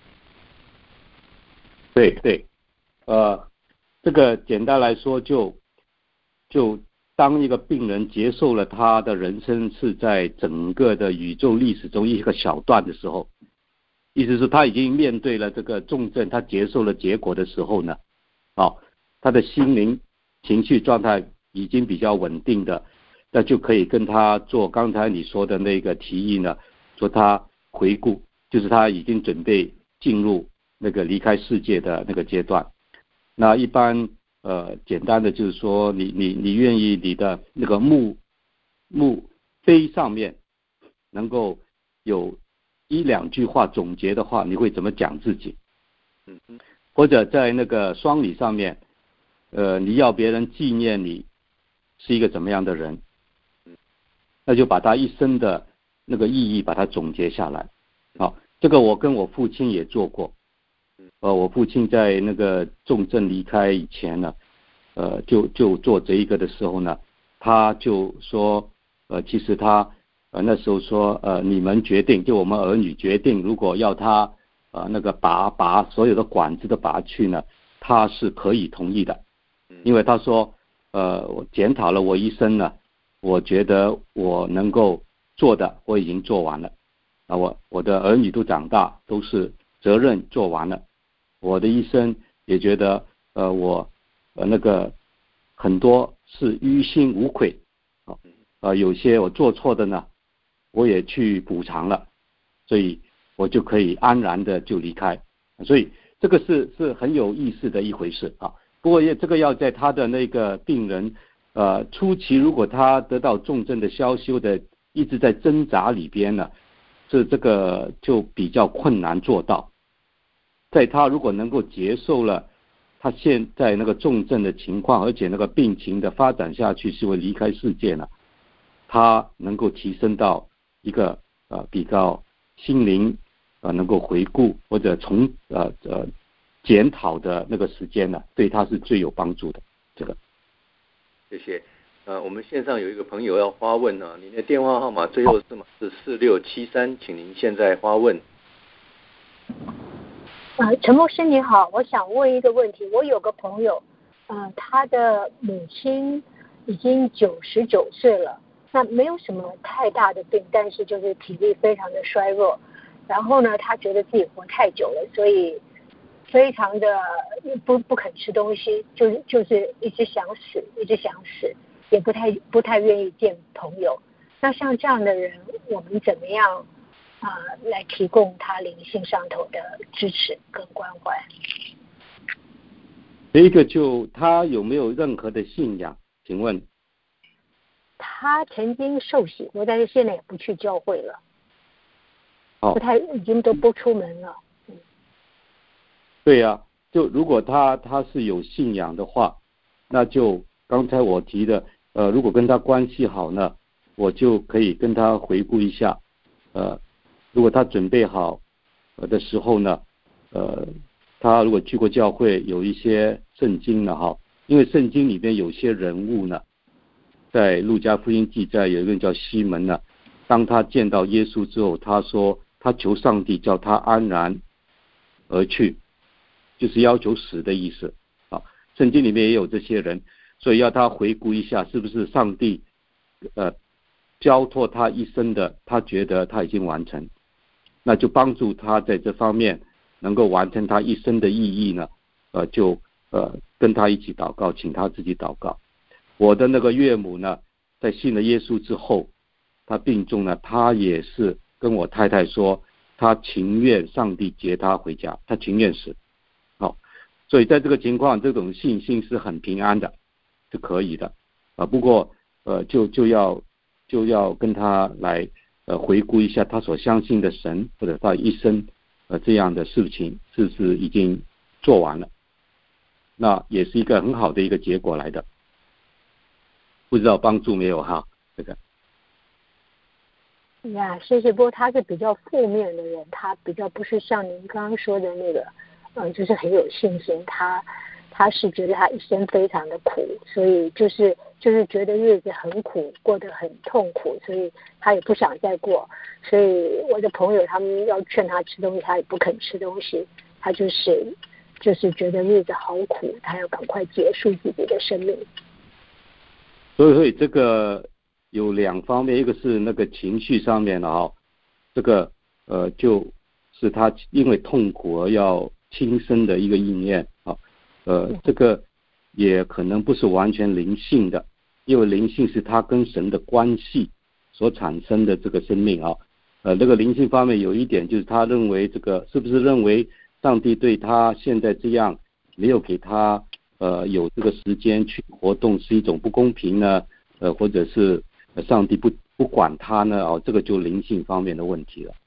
对对，呃，这个简单来说就就当一个病人接受了他的人生是在整个的宇宙历史中一个小段的时候，意思是他已经面对了这个重症，他接受了结果的时候呢，哦，他的心灵情绪状态已经比较稳定的，那就可以跟他做刚才你说的那个提议呢，说他回顾，就是他已经准备进入那个离开世界的那个阶段。那一般呃简单的就是说，你你你愿意你的那个墓墓碑上面能够有一两句话总结的话，你会怎么讲自己？ 嗯嗯， 或者在那个双礼上面，呃，你要别人纪念你是一个怎么样的人，那就把他一生的那个意义把它总结下来。好，这个我跟我父亲也做过。呃，我父亲在那个重症离开以前呢，呃，就就做这一个的时候呢，他就说，呃，其实他呃那时候说，呃，你们决定，就我们儿女决定，如果要他呃那个拔拔所有的管子的拔去呢，他是可以同意的，因为他说，呃，我检讨了我一生呢，我觉得我能够做的我已经做完了，啊，我我的儿女都长大，都是责任做完了。我的一生也觉得，呃，我呃那个很多是于心无愧，啊，呃，有些我做错的呢，我也去补偿了，所以我就可以安然的就离开，所以这个是是很有意思的一回事啊。不过也这个要在他的那个病人，呃，初期如果他得到重症的消息或者一直在挣扎里边呢，这这个就比较困难做到。在他如果能够接受了他现在那个重症的情况，而且那个病情的发展下去是会离开世界呢，他能够提升到一个呃比较心灵呃能够回顾或者从呃呃检讨的那个时间呢，对他是最有帮助的。这个， 谢谢。呃，我们线上有一个朋友要发问呢、啊，您的电话号码最后是码是四六七三，请您现在发问。 呃，陈牧师你好，我想问一个问题。我有个朋友，呃，他的母亲已经九十九岁了，那没有什么太大的病，但是就是体力非常的衰弱。然后呢，他觉得自己活太久了，所以非常的不不肯吃东西，就是就是一直想死，一直想死，也不太不太愿意见朋友。那像这样的人，我们怎么样？啊、呃，来提供他灵性上头的支持跟关怀。 第一个就他有没有任何的信仰？请问？ 他曾经受洗过，但是现在也不去教会了， 哦， 不太已经都不出门了。嗯， 对呀、啊，就如果他他是有信仰的话，那就刚才我提的，呃，如果跟他关系好呢， 我就可以跟他回顾一下，呃，如果他准备好的时候呢，呃，他如果去过教会，有一些圣经呢，哈，因为圣经里面有些人物呢，在路加福音记载有一个人叫西门呢，当他见到耶稣之后，他说他求上帝叫他安然而去，就是要求死的意思啊。圣经里面也有这些人，所以要他回顾一下，是不是上帝呃交托他一生的，他觉得他已经完成，那就帮助他在这方面能够完成他一生的意义呢，呃，就呃跟他一起祷告，请他自己祷告。我的那个岳母呢，在信了耶稣之后，他病重呢，他也是跟我太太说，他情愿上帝接他回家，他情愿死。好，所以在这个情况，这种信心是很平安的，是可以的啊。不过呃，就就要就要跟他来呃回顾一下他所相信的神，或者他一生呃这样的事情是不是已经做完了，那也是一个很好的一个结果来的。不知道帮助没有哈？这个呀，谢谢。不过他是比较负面的人，他比较不是像您刚刚说的那个，呃，就是很有信心。他他是觉得他一生非常的苦，所以就是就是觉得日子很苦，过得很痛苦，所以他也不想再过。所以我的朋友他们要劝他吃东西，他也不肯吃东西，他就是就是觉得日子好苦，他要赶快结束自己的生命。 所以，所以这个有两方面，一个是那个情绪上面的哈，这个呃就是他因为痛苦而要轻生的一个意念啊，呃这个也可能不是完全灵性的，因为灵性是他跟神的关系所产生的这个生命啊，呃这个灵性方面有一点就是他认为这个是不是认为上帝对他现在这样没有给他呃，有这个时间去活动是一种不公平呢？呃，或者是上帝不不管他呢？哦，这个就灵性方面的问题了。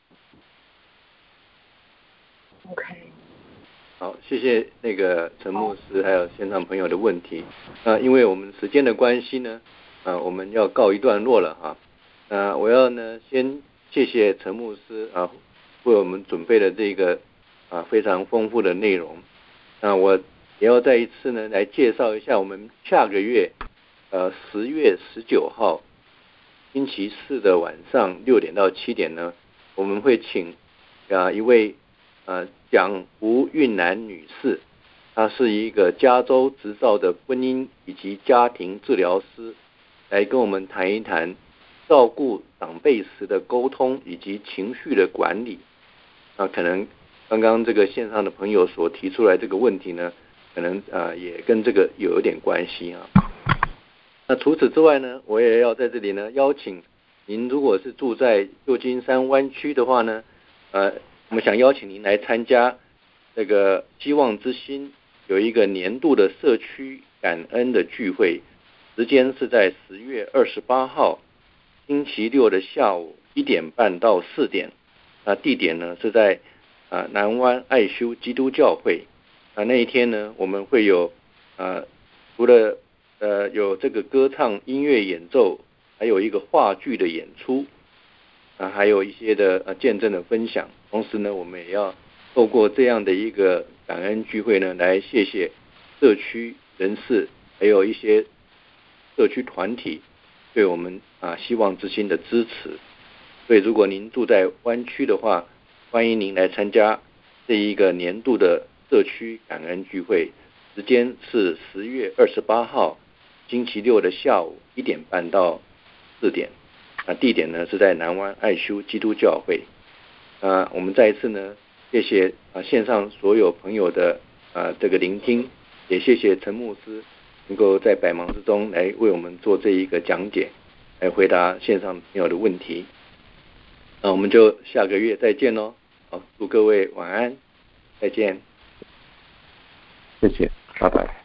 OK， 好，谢谢那个陈牧师还有线上朋友的问题。那因为我们时间的关系呢，呃，我们要告一段落了哈。那我要呢先谢谢陈牧师啊，为我们准备了这个啊非常丰富的内容。那我也要再一次呢来介绍一下我们下个月呃十月十九号星期四的晚上六点到七点呢，我们会请啊一位呃蒋吴韵兰女士，她是一个加州执照的婚姻以及家庭治疗师，来跟我们谈一谈照顾长辈时的沟通以及情绪的管理。那可能刚刚这个线上的朋友所提出来这个问题呢，可能呃也跟这个有一点关系啊。那除此之外呢，我也要在这里呢邀请您，如果是住在旧金山湾区的话呢，呃，我们想邀请您来参加这个希望之星有一个年度的社区感恩的聚会，时间是在十月二十八号星期六的下午一点半到四点。那地点呢是在啊南湾爱修基督教会。啊那一天呢，我们会有呃除了呃有这个歌唱音乐演奏，还有一个话剧的演出，啊还有一些的呃见证的分享。同时呢，我们也要透过这样的一个感恩聚会呢，来谢谢社区人士，还有一些社区团体对我们啊希望之星的支持。所以如果您住在湾区的话，欢迎您来参加这一个年度的社区感恩聚会，时间是十月二十八号星期六的下午一点半到四点。啊，地点呢是在南湾爱修基督教会。啊，我们再一次呢，谢谢啊线上所有朋友的啊这个聆听，也谢谢陈牧师能够在百忙之中来为我们做这一个讲解，来回答线上朋友的问题。那我们就下个月再见喽。好，祝各位晚安，再见。 谢谢，拜拜。